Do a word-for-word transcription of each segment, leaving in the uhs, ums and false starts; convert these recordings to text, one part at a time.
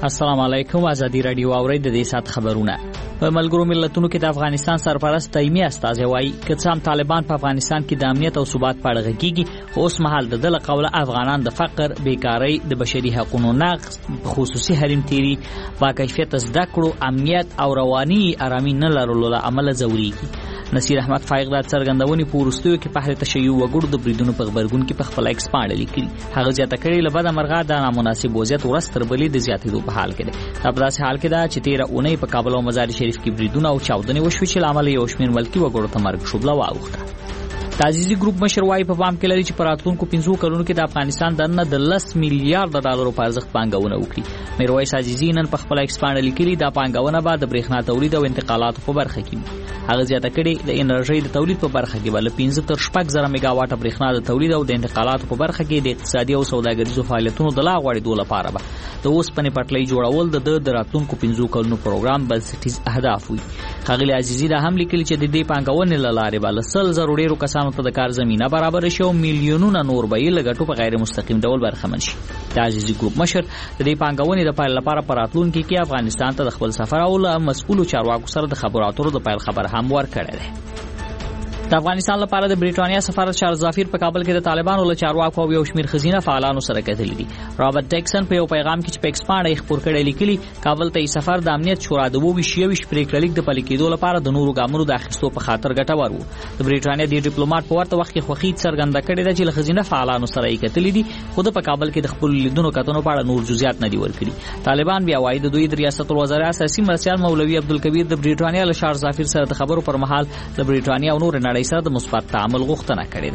السلام علیکم. ازادي رادیو اورید د دې سات خبرونه. په ملګرو ملتونو کې د افغانستان سرپرست دایمي استازی وایي چې څام طالبان په افغانستان کې د امنیت او ثبات په اړه غږیږي، خو اوس مهال د دله قوله افغانان د فقر، بیکاری، د بشري حقوقو نقض، خصوصي حریم تیری، با کیفیت زده کړو، امنیت او رواني آرامي نه لرلو له امله ځوريږي. نصیر احمد فائق د څرګندونې په وروستیو کې په اهل تشیع وګړو د بریدونو په خبرګون کې په خپل ایکس باندې لیکلي. هغه زیاته کړي لبد مرغه د نامناسب وضعیت ورستر بلې د زیاتېدو په حال کې ده. په داسې حال کې ده چې تیر اونۍ په کابل او مزار شریف کې بریدونه او چاودنې وشوي چې لامل یو شمېر ملکی وګړو ته مرګ شوبله واوښته. تعزیزي ګروپ مشر وايي په پام کې لري چې په راتلونکو پنځو کلونو کې د افغانستان دننه د لس میلیارډ ډالرو په ارزښت پانګونه وکړي. میرویس عزیزي نن په خپل ایکس باندې لیکلي دا پانګونه به د برېښنا تولید او انتقالاتو په برخه کې. هغه زیاته کړي د انرژي د تولید په برخه کې بل پنځه تر شپږ زره میگاواټ برېښنا د تولید او د انتقالاتو په برخه کې د اقتصادي او سوداګریزو فعالیتونو د لا غوړېدو لپاره به د اوسپنې پټلۍ جوړول د د راتلونکو پنځو کلونو پروګرام بنسټیز اهداف وي. ښاغلي عزیزي دا هم لیکلي چې د دې پانګونې له لارې به له سل زرو ډېرو کسانو ته د کار زمینه برابر شي او میلیونونه نور به یې له ګټو په غیر مستقیم ډول برخمن شي. د عزیزي ګروپ مشر د دې پانګونې د پیل لپاره په راتلونکي کې افغانستان ته د خپل سفر او له مسؤلو چارواکو سره د خبرو اترو د پیل خبر هم ورکړی دی. د افغانستان لپاره د بریټانیا سفارت چارلز ظافیر په کابل کې د طالبانو له چارواکو او یو شمېر خزینه فعالانو سره کتلي دي. رابرټ ټیکسن په یو پیغام کې چې په ایکس باندې خبر کړی لیکلي کابل ته سفر د امنیت شورا د وو ویشیوي پریکړلیک د پلي کېدو لپاره د نورو ګامونو د اخیستو په خاطر ګټور وو. د بریټانیا د ډیپلوماټ په ورته وخت کې خوښي څرګنده کړې ده چې له خزینه فعالانو سره یې کتلي دي، خو د په کابل کې د خپل لیدونو کتنو په اړه نور جزئیات نه دي ورکړي. طالبان بیا وایي د دوی د ریاست الوزرا اساسي مرستیال مولوي عبدالکبیر د بریټانیا له چارلز ظافیر سره د خبرو پر مهال د بریټانیا او نور نړۍ سره د مثبت تعامل غوښتنه کړې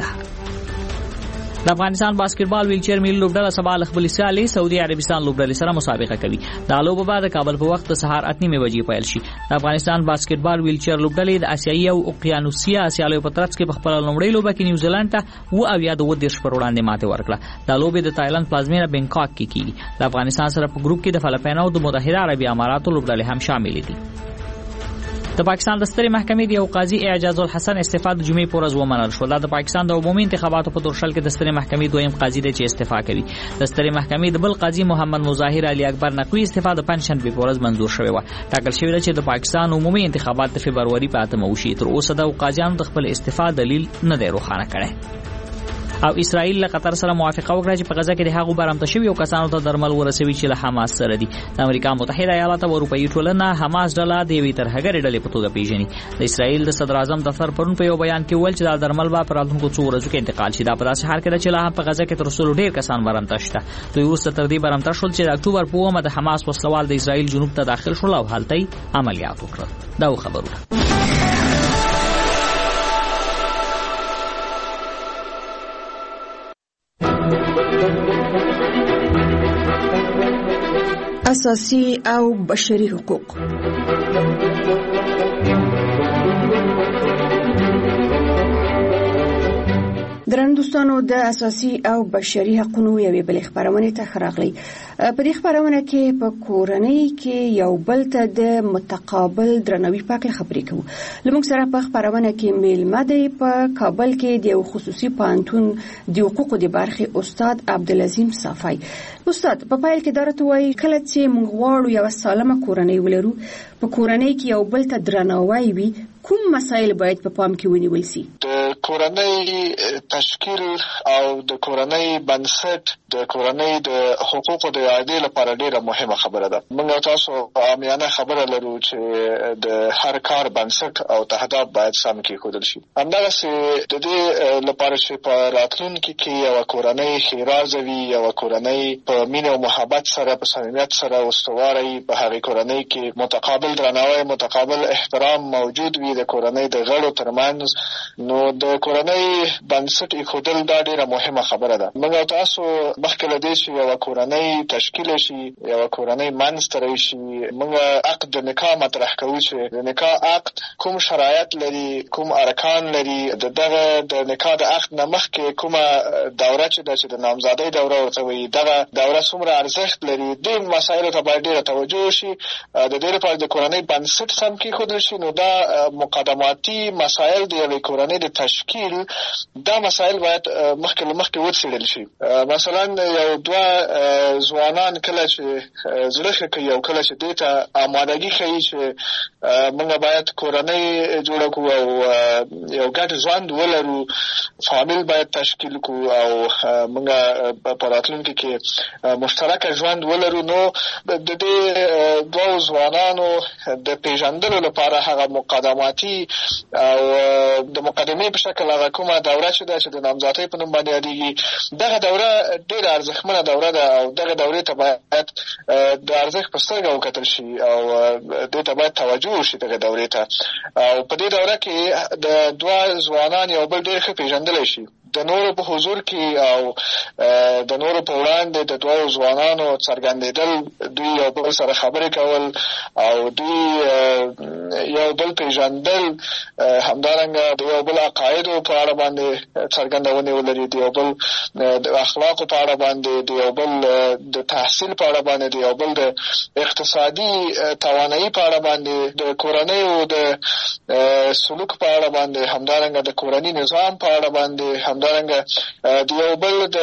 ده. د افغانستان باسکټبال ویلچر میل لوبډله سبا له خپل سیالي سعودي عربستان لوبډلې سره مسابقه کوي. د لوبه بعد کابل په وخت د سهار اته نیمه بجې پیل شي. د افغانستان باسکټبال ویلچر لوبډلې د آسیایي او اوقیانوسیا سیالیو په ترڅ کې په خپل لومړی لوبه کې نیوزیلند ته و او یا د ودیش پر وړاندې ماته ورکړه. د لوبې د تایلند پلازمینه بنکاک کې کیږي. د افغانستان سره په ګروپ کې د فلپاین او د متحده عربي اماراتو لوبډلې هم شامل دي. د پاکستان د سترې محکمې د یو قاضي اعجاز الحسن استعفا د جمعې پر ورځ ومنل شو. دا د پاکستان د عمومي انتخاباتو په دورشل کې د سترې محکمې دویم قاضي دی چې استعفا کوي. د سترې محکمې د بل قاضي محمد مظاهر علي اکبر نقوي استعفا د پنځشنبه په ورځ منزور شوی و. ټاکل شوی دی چې د پاکستان عمومي انتخابات د فبرवरी په اتمه وشي. تر اوسه د قاضیانو د خپل استعفا دلیل نه دی روښانه کړی. او اسرائیل له قطر سره موافقه وکړه چې په غزه کې د هغو برمته شوي او کسانو ته درمل ورسوي چې له حماس سره دي. د امریکا متحده ایالات او اروپאי ټولنه حماس ډله د یوې ترهګرې ډلې په توګه پیژني. د اسرائیل د صدر اعظم دفتر پرون په یو بیان کې ویل چې دا درمل به په راتلونکو څو ورځو کې انتقال شي. دا په داسې حال کې ده چې لا هم په غزه کې تر څو ډېر کسان برمته شته. دوی وروسته تر دې برمته شول چې د اکتوبر په اوومه د حماس وسلوال د اسرائیل جنوب ته داخل شول او هلته عملیات وکړل. دا خبرونه اساسي او بشري حقوق. درنو دوستانو، د اساسي او بشري حقوقو یوې بلې خبرونه ته خراغلي. په دې خبرونه کې په کورنۍ کې یو بل ته د متقابل درناوي په اړه خبرې کوو. لمونږ سره په خبرونه کې میلمه دی په کابل کې د یو خصوصي پوهنتون د حقوقو د برخې استاد عبدالعظیم صافی. استاد په پایل کې درته وایي کله چې موږ غواړو یو سالمه کورنۍ ولرو، په کورنۍ کې یو بل ته درناوی وي، کوم مسایل باید په پام کې ونیول شي؟ د کورنۍ تشکیل او د کورنۍ بنسټ د کورنۍ د حقوقو د اعادې لپاره ډیره مهمه خبره ده. موږ تاسو عامیانه خبره لرو چې د هر کار بنسټ او تهداب باید سم کېښودل شي. همدغسې د دې لپاره چې په راتلونکي کې یوه کورنۍ ښېرازه وي، یوه کورنۍ په مینه او محبت سره په صمیمیت سره استواره په هغې کورنۍ کې متقابل درناوی، متقابل احترام موجود وي د کورنۍ د غړو ترمنځ، نو د کورنۍ بنسټ ایښودل دا ډیره مهمه خبره ده. موږ تاسو مخکې له دې چې یوه کورنۍ تشکیل شي، یوه کورنۍ منځته راشي، موږ عقد د نکاح مطرح کوو چې د نکاح عقد کوم شرایط لري، کوم ارکان لري، د دغه د نکاح د عقد نه مخکې کومه دوره چې ده چې د نامزادۍ دوره ورته وایي، دغه دوره څومره ارزښت لري. دې مسایلو ته باید ډیره توجه شي. د دې لپاره د کورنۍ بنسټ سم کېښودل شي. نو دا مقدماتي مسایل د یوې کورنۍ د تشکیل، دا مسایل باید مخکې له مخکې وڅېړل شي. مثلا مثلا یو دوه ځوانان کله چې زړه ښه کوي او کله چې دې ته آمادګي ښیي چې موږ باید کورنۍ جوړه کړو او یو ګډ ژوند ولرو، فامیل باید تشکیل کړو او موږ په راتلونکي کې مشترک ژوند ولرو، نو د دې دوه ځوانانو د پیژندلو لپاره هغه مقدماتي او د مقدمې په شکل هغه کومه دوره چې ده چې د نامزدۍ په نوم باندې یادېږي، دغه دوره ډېره ارزښتمنه دوره ده او دغه دورې ته باید د ارزښت په سترګه وکتل شي او دې ته باید توجه وشي دغه دورې ته. او په دې دوره کې د دوه ځوانان یو بل ډېر ښه پیژندلی شي، د نورو په حضور کې او د نورو په وړاندې د دوه ځوانانو څرګندېدل، دوی یو بل سره خبرې کول او دوی یو بل پیژندل، همدارنګه د یو بل عقایدو په اړه باندې څرګندونې ولري، د یو بل د اخلاقو په اړه باندې، د یو بل د تحصیل په اړه باندې، د یو بل د اقتصادي توانایي په اړه باندې، د کورنیو د سلوک په اړه باندې، همدارنګه د کورني نظام په اړه باندې، همدارنګه د یو بل د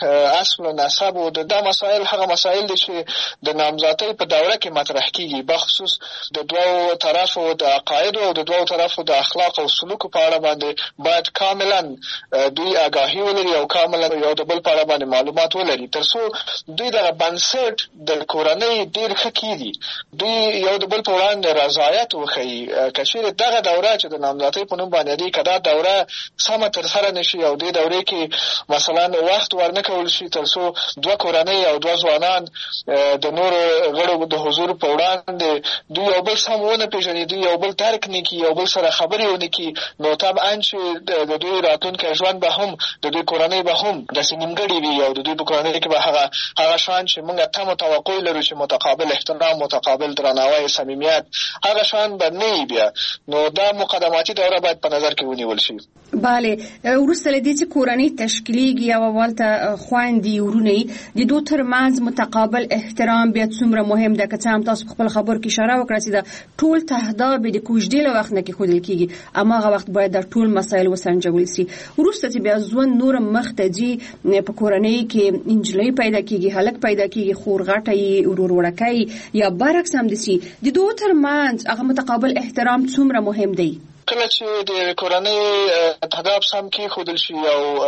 اصل و نسب او د دا مسائل هغه مسائل دي چې د نامزدۍ په دوره کې مطرح کیږي، بخصوص د دوو طرفو د عقایدو او د دوو طرفو د اخلاق او سلوک په اړه باندې باید کاملا دوی آگاهي ولري او کاملا یو د بل په اړه باندې معلومات ولري، ترڅو دوی دغه بنسټ د کورنۍ ډېر ښه کیږي، دوی یو د بل په وړاندې رضایت وښیي. که چېرې دغه دوره چې د نامزدۍ په نوم باندې یادېږي، که دا دوره سمه ترسره نه شي او دې دورې کې مثلا وخت ورنه کول شي ترڅو دوه کورنۍ او دوه ځوانان د نورو غړو د حضور په وړاندې دوی یو بل سم ونه پېژني، دوی یو بل درک نه کړي، یو بل سره خبرې ونه کړي، نو طبعا چې د دوی راتلونکی ژوند به هم د دوی کورنۍ به هم داسې نیمګړې وي او د دوی په کورنۍ کې به هغه هغه شان چې موږ تمه توقع لرو چې متقابل احترام، متقابل درناوی، صمیمیت، هغه شان به نه وي بیا. نو دا مقدماتي دوره باید په نظر کې ونیول شي. بله، وروسته له دې چې کورنۍ تشکیلیږي او اول ته خویندې ورونه د دوی ترمنځ متقابل احترام بیا څومره مهم ده، که څه هم تاسو په خپل خبرو کې اشاره وکړه چې د ټول تهداب د کوژدې له وخت نه کېښودل کېږي، هماغه وخت باید د ټول مسایل وسنجول سي. وروسته چې بیا ژوند نور مخ ته ځي، په کورنۍ کې نجلۍ پیدا کېږي، هلک پیدا کېږي، خور غټه یې، ورور وړکی یا برعکس هم داسې، د دوی ترمنځ هغه متقابل احترام څومره مهم دی؟ کله چې د کورنۍ تهداب سم کېښودل شي او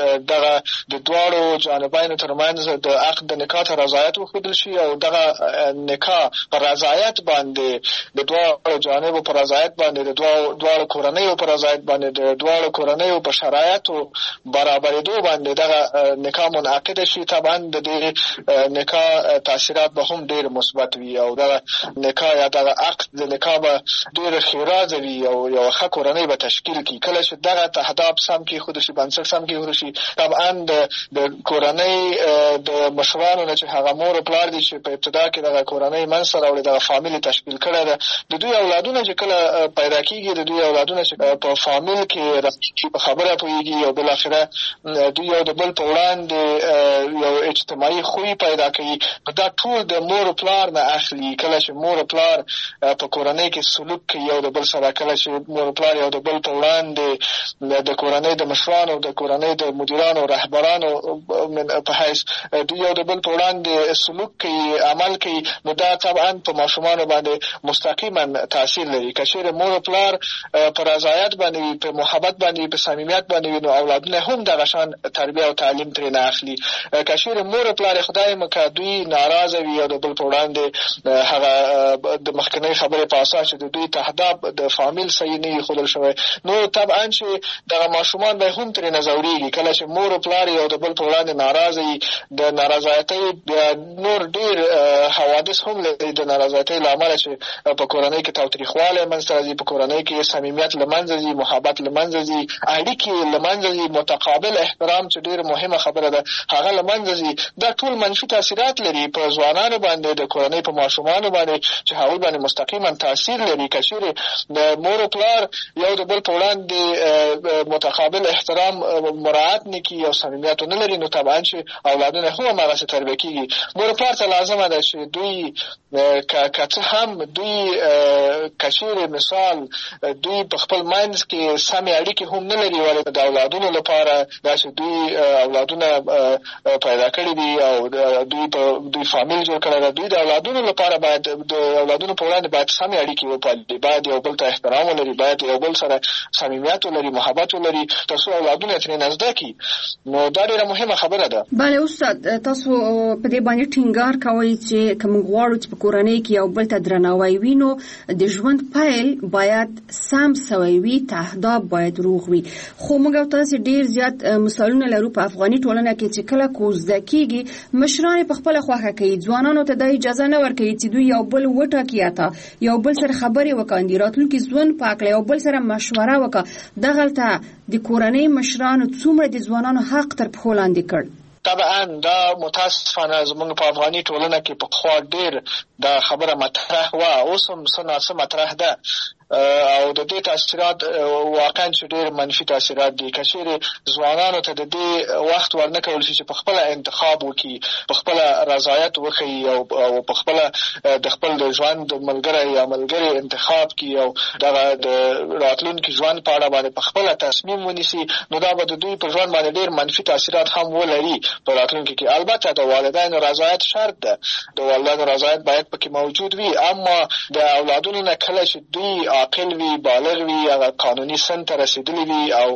دغه د دواړو جانبینو ترمنځ د عقد د نکاح ته رضایت وښودل شي او دغه نکاح په رضایت باندې، د دواړو جانبو په رضایت باندې، د دواړو کورنیو په رضایت باندې، د دواړو کورنیو په شرایطو برابرېدو باندې دغه نکاح منعقده شي، طبعا د دې نکاح تاثیرات به هم ډېر مثبت وي او دغه نکاح یا دغه عقد د نکاح به ډېر ښېرازه وي او یو ښه کورنۍ به تشکیل کړي. کله چې دغه تهداب سم کېښودل شي، بنسټ سم کېښودل شي، طبعا د کورنۍ د مشرانو نه چې هغه مور او پلار دي چې په ابتدا کې دغه کورنۍ منځته راوړي، دغه فامیل تشکیل کړی ده، د دوی اولادونه چې کله پیدا کېږي، د دوی اولادونه چې په فامیل کې په خبره پوهېږي او بالاخره دوی یو د بل په وړاندې یو اجتماعي خوی پیدا کوي، دا ټول د مور او پلار نه اخلي. کله چې مور او پلار په کورنۍ کې سلوک کوي یو د بل سره، کله چې مور او پلار یو د بل په وړاندې د کورنۍ د مشرانو، د کورنۍ د مدیرانو، رهبرانو په حیث دوی یو د بل په وړاندې سلوک کوي، عمل کوي، نو دا طبعا په ماشومانو باندې مستقیما تاثیر لري. که چېرې مور او پلار په رضایت باندې وي، په محبت باندې وي، په صمیمیت باندې وي، نو اولادونه هم دغه شان تربیه او تعلیم ترې نه اخلي. که چېرې مور او پلار خدای مکړه دوی ناراضه وي او د بل په وړاندې هغه د مخکنۍ خبرې په اساس چې د دوی تهداب د فامیل صحیح نه وي ښودل شوی، نو طبعا چې دغه ماشومان به هم ترې نه ځورېږي. کله چې مور او پلار یو د بل په وړاندې ناراضه وي، د نارضایتۍ نور ډېر حوادث هم لري د نارضایتۍ له امله چې په کورنۍ کې تاوتریخوالی منځته راځي، په کورنۍ کې صمیمیت له منځه ځي، محبت له منځه ځي، اړیکې له منځه ځي، متقابل احترام چې ډېره مهمه خبره ده هغه له منځه ځي. دا ټول منفي تاثیرات لري په ځوانانو باندې، د کورنۍ په ماشومانو باندې چې هغوی باندې مستقیما تاثیر لري. که چېرې د مور او پلار پلار یو د بل په وړاندې متقابل احترام مراعات نه کوي او صمیمیت نه لري، نو طبعا چې اولادونه هم هماغسې تربیه کېږي. مور پلار ته لازمه ده چې دوی که څه هم دوی که چیرې مثال دوی په خپل منځ کې سمې اړیکې هم نه لري، ولې د اولادونو لپاره دا چې دوی اولادونه پیدا کړي دي او دوی په دوی فامیل جوړ کړی ده، دوی د اولادونو لپاره باید د اولادونو په وړاندې باید سمې اړیکې وپالي، باید یو بل ته احترام ولري، باید یو بل سره صمیمیت ولري، محبت ولري، تر څو اولادونه یې ترې زده کړي. نو دا ډېره مهمه خبره ده. بله استاد، تاسو په دې باندې ټینګار کوئ چې که موږ غواړو چې په کورنۍ کې یو بل ته درناوی وي، نو د ژوند پیل باید سم سوی وي، تهداب باید روغ وي. خو موږ او تاسو ډېر زیات مثالونه لرو په افغاني ټولنه کې چې کله کوزده کېږي مشران په خپله خوښه کوي، ځوانانو ته دا اجازه نه ورکوي چې دوی یو بل وټاکي، اته یو بل سره خبرې وکړي، راتلونکي ژوند په هکله یو بل سره مشوره وکړه. دغلته د کورنۍ مشرانو څومره د ځوانانو حق تر پښو لاندې کړ؟ طبعا دا متاسفانه زموږ په افغاني ټولنه کې پخوا ډېر دا خبره مطرح وه، اوس هم څه ناڅه مطرح ده او د دې تاثیرات واقعا چې ډېر منفي تاثیرات دي. که چیرې ځوانانو ته د دې وخت ورنه کول شي چې په خپله انتخاب وکړي، په خپله رضایت وښیي او په خپله د خپل د ژوند ملګری یا ملګرې انتخاب کړي او دغه د راتلونکي ژوند په اړه باندې په خپله تصمیم ونیسي، نو دا به د دوی په ژوند باندې ډېر منفي تاثیرات هم ولري په راتلونکي کې. البته د والدینو رضایت شرط ده، د والدینو رضایت باید پکې موجود وي، اما د اولادونو نه کله چې دوی عاقل وي، بالغ وي، هغه قانوني سن ته رسېدلي وي او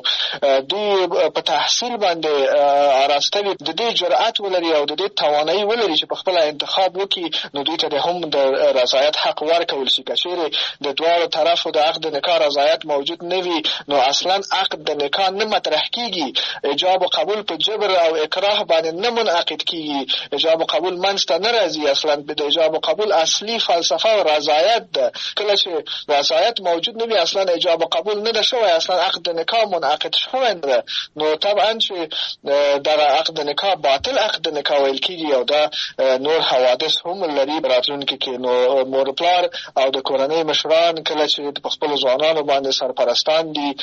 دوی په تحصیل باندې آراسته وي، د دې جرأت ولري او د دې توانایي ولري چې په خپله انتخاب وکړي، نو دوی ته د هم د رضایت حق ورکول شي. که چیرې د دواړو طرفو د عقد نکاح رضایت موجود نه وي، نو اصلا عقد د نکاح نه مطرح کېږي، ایجاب و قبول په جبر او اکراه باندې نه منعقد کېږي، ایجاب و قبول منځ ته نه راځي. اصلا د ایجاب و قبول اصلي فلسفه او رضایت ده. کله چې رضایت موجود نه وي، اصلا ایجاب و قبول نه ده شوی، اصلا عقد نکاح منعقد شوی نه ده، نو طبعا چې دغه عقد نکاح باطل عقد نکاح ویل کېږي او دا نور حوادث هم لري راتلونکي کې. نو مور پلار او د کورنۍ مشران کله چې په خپلو ځوانانو باندې سرپرستان دي،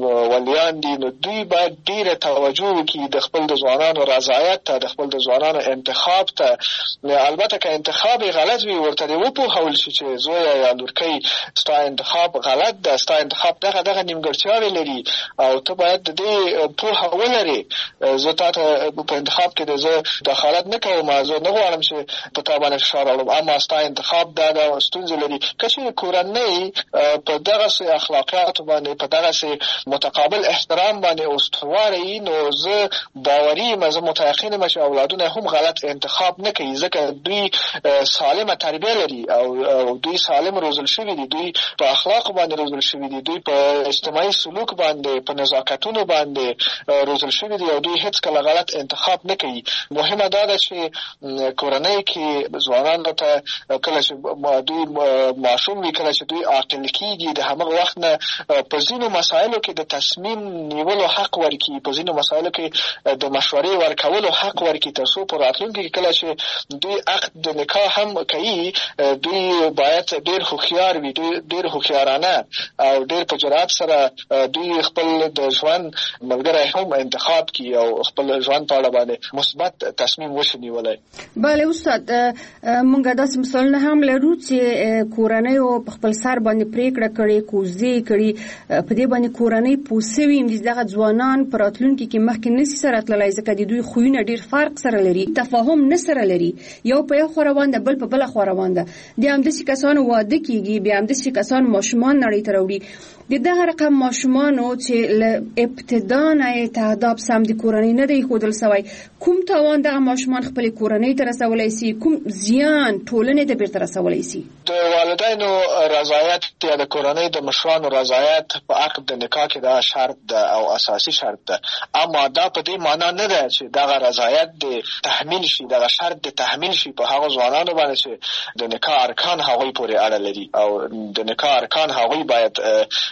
ولیان دي، نو دوی باید ډېره توجه وکړي د خپل د ځوانانو رضایت ته، د خپل د ځوانانو انتخاب ته. البته که انتخاب غلط وي، ورته دې وپوهول شي چې زویه یا لورکۍ ستا انتخاب غلط ده، ستا انتخاب دغه دغه نیمګړتیاوې لري او ته باید د دې پوهه ولرې. زه تا ته په انتخاب کې د زه دخالت نه کوم، زه نه غواړم چې په تا باندې فشار راوړم، اما ستا انتخاب دا ده ستونزې لري. که چې کورنۍ په دغسې اخلاقیاتو باندې، په دغسې متقابل احترام باندې استواره وي، نو زه باوري یم، زه متیقن یم چې اولادونه هم غلط انتخاب نه کوي، ځکه دوی سالمه تربیه لري او دوی سالم روزل شوي دي، دوی په اخلاق باندې روزل شوي دي، دوی په اجتماعي سلوک باندې، په نزاکتونو باندې روزل شوي دي او دوی هیڅکله غلط انتخاب نه کوي. مهمه دا ده چې کورنۍ کې ځوانانو ته کله چې دوی ماشوم وي، کله چې دوی عاقل کېږي، د همغه وخت نه په ځینو مسایلو کې د تصمیم نیولو حق ورکړي، په ځینو مسایلو کې د مشورې ورکولو حق ورکړي، تر څو په راتلونکي کې کله چې دوی عقد د نکاح هم کوي، دوی باید ډېر هوښیار وي، ډېر هوښیارانه او ډېر په جرأت سره دوی خپل د ژوند ملګری هم انتخاب کړي او خپل ژوند په اړه باندې مثبت تصمیم وشي نیولی. بله استاد، موږ داسې مثالونه هم لرو چې کورنیو په خپل سر باندې پریکړه کړې، کوزدې کړي، په دې باندې کورنۍ پوه سوي یم چې دغه ځوانان په راتلونکي کې مخکې نشي سره تللی، ځکه د دوی خویونه ډېر فرق سره لري، تفاهم نه سره لري، یو په یو خوا روان ده، بل په بله خوا روان ده. د همداسې کسانو واده کېږي، بیا همداسې کسان ماشومان نړۍ ته راوړي. د دغه رقم ماشومانو چې له ابتدا نه تهداب سم د کورنۍ نه دی ښودل سوی، کوم تاوان دغه ماشومان خپلې کورنۍ ته رسولی سي، کوم زیان ټولنې ته بیرته رسولی سي؟ د والدینو رضایت یا د کورنۍ د مشرانو رضایت په عقد د نکاح کې دا شرط ده او اساسي شرط ده، اما دا په دې معنا نه ده چې دغه رضایت د تحمیل شي، دغه شرط د تحمیل شي په هغو ځوانانو باندې چې د نکاح ارکان هغوی پورې اړه لري او د نکاح ارکان هغوی باید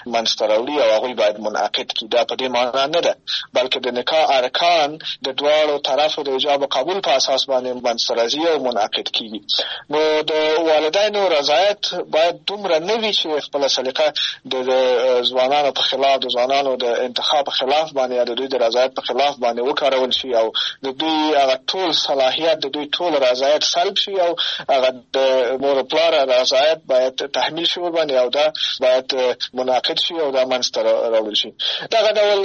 منځته راوړي او هغوی باید منعقد کړي. دا په دې معنا نه ده بلکې د نکاح ارکان د دواړو طرفو د ایجاب او قبول په اساس باندې منځته راځي او منعقد کیږي. نو د والدینو رضایت باید دومره نه وي چې خپله سلیقه د ځوانانو په خلاف د ځوانانو د انتخاب په خلاف باندې یا د دوی د رضایت په خلاف باندې وکارول شي او د دوی هغه ټول صلاحیت د دوی ټول رضایت سلب شي او هغه د مور او پلار رضایت باید تحمیل شي ورباندې او دا باید منعقد شي او دا منځته راوړل شي. دغه ډول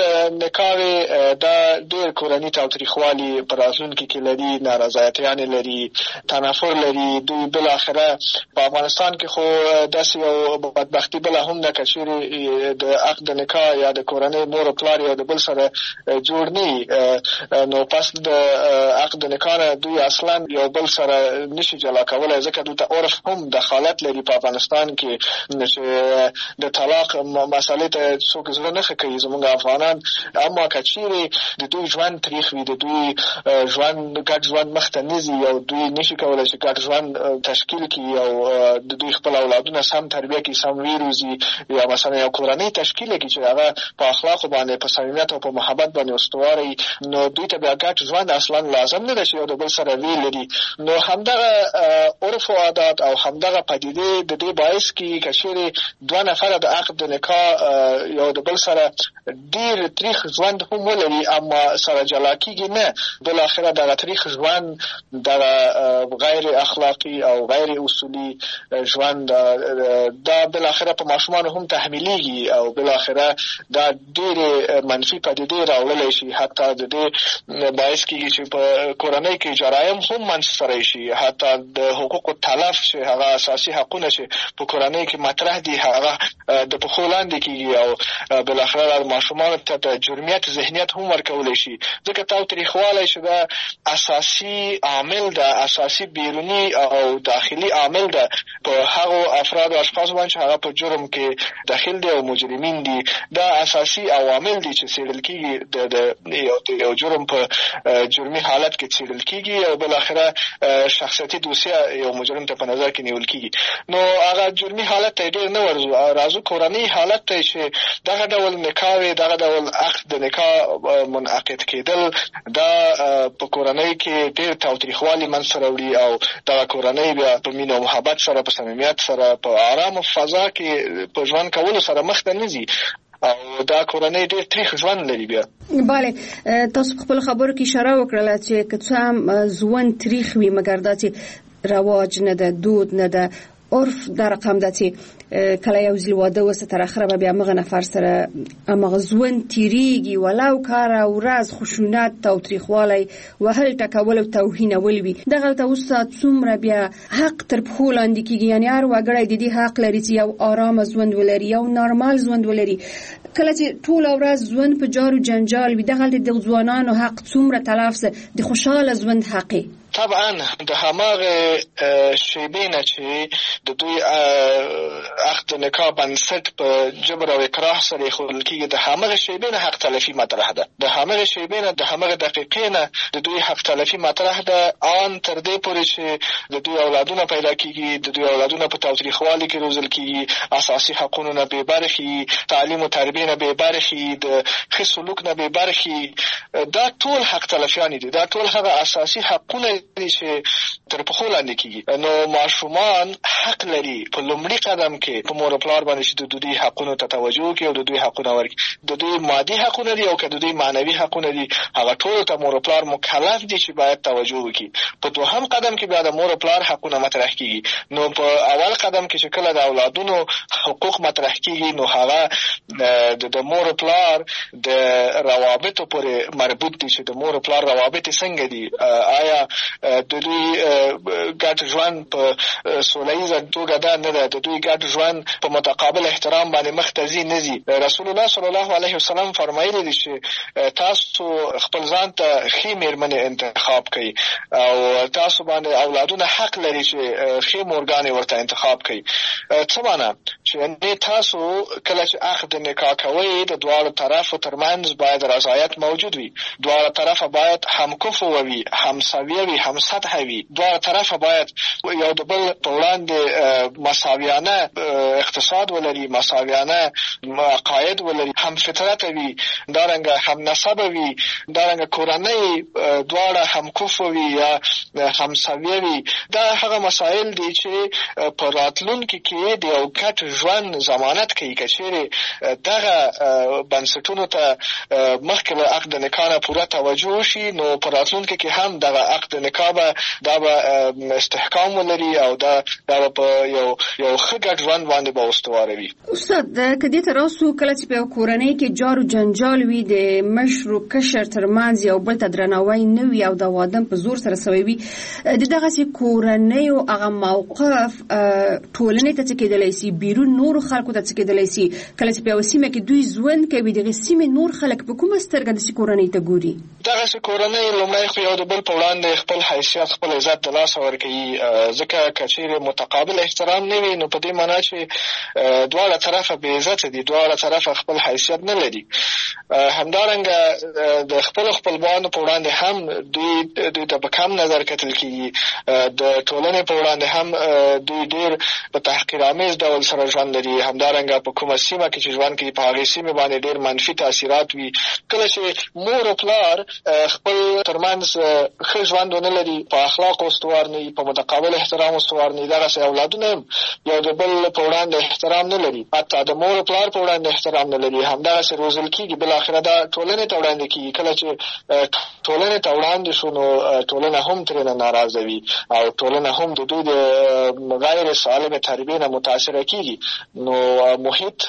نکاحې دا ډېر کورني تاوتریخوالي په راتلونکي کې لري، نارضایتیانې لري، تنفر لري. دوی بالاخره په افغانستان کې خو داسې یو بدبختي بله هم ده که چیرې د عقد نکاح یا د کورنۍ مور او پلار یو د بل سره جوړ نه نو پس د عقد نکاح نه دوی اصلا یو بل سره نشي جلا کولی، ځکه دلته عرف هم دخالت لري په افغانستان کې چې د طلاق مسئلې ته څوک زړه نه ښه کوي زموږ افغانان. اما که چیرې د دوی ژوند تریخ وي، د دوی ژوند ګډ ژوند مخته نه ځي او دوی نشي کولی چې ګډ ژوند تشکیل کړي او د دوی خپل اولادونه سم تربیه کړي، سم ویروزي، یا مثلا یو کورنۍ تشکیل کړي چې هغه په اخلاقو باندې په صمیمیت او په محبت باندې استواره، نو دوی ته بیا ګډ ژوند اصلا لازم نه ده چې یو د بل سره ویل لري. نو همدغه عرف او عادات او همدغه پدیدې د دې باعث کیږي که چیرې دوه نفره د عقد نکاح یو د بل سره ډېر تریخ ژوند هم ولري اما سره جلا کیږي نه، بالاخره دغه تریخ ژوند دغه غیر اخلاقی او غیر اصولی ژوند دا بالاخره په ماشومانو هم تحمیلیږي او بالاخره دا ډېرې منفي پدیدې راوړلی شي، حتی د دې باعث کیږي چې په کورنۍ کې جرایم هم منځته راشي، حتی د حقوقو تلف چې هغه اساسي حقونه چې په کورنۍ کې مطرح دي هغه د پښو لاندې کیږي او بالاخره ماشومانو ته د جرمیت ذهنیت هم ورکولی شي. ځکه تاوتریخوالی چې دا اساسي عامل ده، اساسي بیروني او داخلي عامل ده په هغو افراد او اشخاص باندې چې هغه په جرم کې داخل دي او مجرمین دي. دا اساسي عوامل دي چې څېړل کیږي د یو جرم په جرمي حالت کې څېړل کیږي او بالاخره شخصیتي دوسیه یو مجرم ته په نظر کې نیول کیږي. نو هغه جرمي حالت ته ډېر نه ورځو، راځو کورنۍ حالت ته چې دغه ډول نکاح دغه ډول عقد د نکاح منعقد کېدل دا په کورنۍ کې ډېر تاوتریخوالي منځته راوړي او دغه کورنۍ بیا په مینه او محبت سره په صمیمیت سره په آرامه فضا کې په ژوند کولو سره مخته نه ځي او دا کورنۍ ډېر تریخ ژوند لري. بیا بله تاسو په خپل خبرو کې اشاره وکړله چې که څه هم ژوند تریخ وي مګر داسې رواج نه ده، دود نه ده، عرف در رقم ده چې کله یو ځل واده وسه تر اخره به بیا مغه نفر سره امغه ژوند تیریږي ولو کار او راز خشونت تاوتریخوالی وهل ټکول او توهینول وي. دغه ته اوس څومره بیا حق تر پښو لاندې کیږي، یعنی هر وګړی د دې حق لري چې یو آرام ژوند ولري، یو نارمال ژوند ولري. کله چې ټول ورځ ژوند په جار او جنجال وي دغه د ځوانانو حق څومره تلف د خوشاله ژوند حق. طبعا د هماغه شیبې نه چې د دوی عقد نکاح بنسټ په جبر او اکراه سره ایښودل کېږي، د هماغه شیبې نه حق تلفي مطرح ده، د هماغه شیبې نه د هماغه دقیقې نه د دوی حق تلفي مطرح ده، آن تر دې پورې چې د دوی اولادونه پیدا کېږي، د دوی اولادونه په تاوتریخوالي کې روزل کېږي، اساسي حقونو نه بې برخې، تعلیم او تربیې نه بې برخې، د ښه سلوک نه بې برخې. دا ټول حق تلفیانې دي، دا ټول هغه اساسي حقونه دي چې تر پښو لاندې کېږي. نو ماشومان حق لري په لومړي قدم کې په مور او پلار باندې چې د دوی حقونو ته توجه وکړي او د دوی حقونه ورکړي. د دوی مادي حقونه دي او که د دوی معنوي حقونه دي هغه ټولو ته مور او پلار مکلف دي چې باید توجه وکړي. په دوهم قدم کې بیا د مور او پلار حقونه مطرح کېږي. نو په اول قدم کې چې کله د اولادونو حقوق مطرح کېږي نو هغه د مور او پلار د روابطو پورې مربوط دي چې د مور او پلار روابط څنګه دي، آیا د دوی ګډ ژوند په سوله ییزه توګه ده نه ده، د دوی ګډ ژوند په متقابل احترام باندې مخته ځي نه ځي. رسول الله صلی الله علیه وسلم فرمایلی دي چې تاسو خپل ځان ته ښې مېرمنې انتخاب کړئ او تاسو باندې اولادونه حق لري چې ښې مورګانې ورته انتخاب کړئ. څه معنا چې نه تاسو کله چې عقد نکاح کوئ د دواړو طرفو ترمنځ باید رضایت موجود وي. دواړه طرفه باید همکفو وي، همسویه وي، هم سطحه وي. دواړه طرفه باید یو د بل په وړاندې مساویانه اقتصاد ولري، مساویانه عقاید ولري، هم فطرت وي، دارنګه هم نسب وي، دارنګه کورنۍ دواړه همکفو وي یا همسویه وي. دا هغه مسائل دي چې په راتلونکي کې د یو ګډ ژوند ضمانت کوي. که چیرې دغه بنسټونو ته مخکې له عقد نکاح نه پوره توجه وشي، نو په راتلونکي کې هم دغه عقد نکاح به دا به استحکام ولري او دا دا په یو یو ښه ګډ ژوند باندې به استواره وي. استاد که دې ته راسو، کله چې په کورنۍ کې جار و جنجال وي، د مشر او کشر ترمنځ یو بل ته درناوی نه وي او د وادم په زور سره سوی وي، د دغسې کورنۍ او هغه موقف ټولنې ته څه کېدلی سي، بیرون نورو خلکو ته څه کېدلی سي. کله چې په یوه سیمه کې دوی ژوند کوي، دغې سیمې نور خلک په کومه سترګه داسې کورنۍ ته ګوري؟ دغسې کورنۍ لومړی خو یو د بل په وړاندې خپل حیثیت، خپل عزت د لاسه ورکوي. ځکه که چیرې متقابل احترام نه وي، نو په دې معنا چې دواړه طرفه بې عزته دي، دواړه طرفه خپل حیثیت نه لري. همدارنګه د خپلو خپلوانو په وړاندې هم دوی دوی ته په کم نظر کتل کېږي. د ټولنې په وړاندې هم دوی ډېر په تحقیرآمیز ډول سره ژوند لري. همدارنګه په کومه سیمه کې چې ژوند کوي، په هغې سیمې باندې ډېر منفي تاثیرات وي. کله چې مور او پلار خپل ترمنځ ښه ژوند ونه لري، په اخلاقو استوار نه وي، په متقابل احترام استوار نه وي، دغسې اولادونه هم یو د بل په وړاندې احترام نه لري، حتی د مور او پلار په وړاندې احترام نه لري، همدغسې روزل کېږي. بالاخره دا ټولنې ته وړاندې کېږي. کله چې ټولنې ته وړاندې شو، نو ټولنه هم ترېنه ناراضه وي او ټولنه هم د دوی د غیر سالمې تربیې نه متاثره کېږي. نو محیط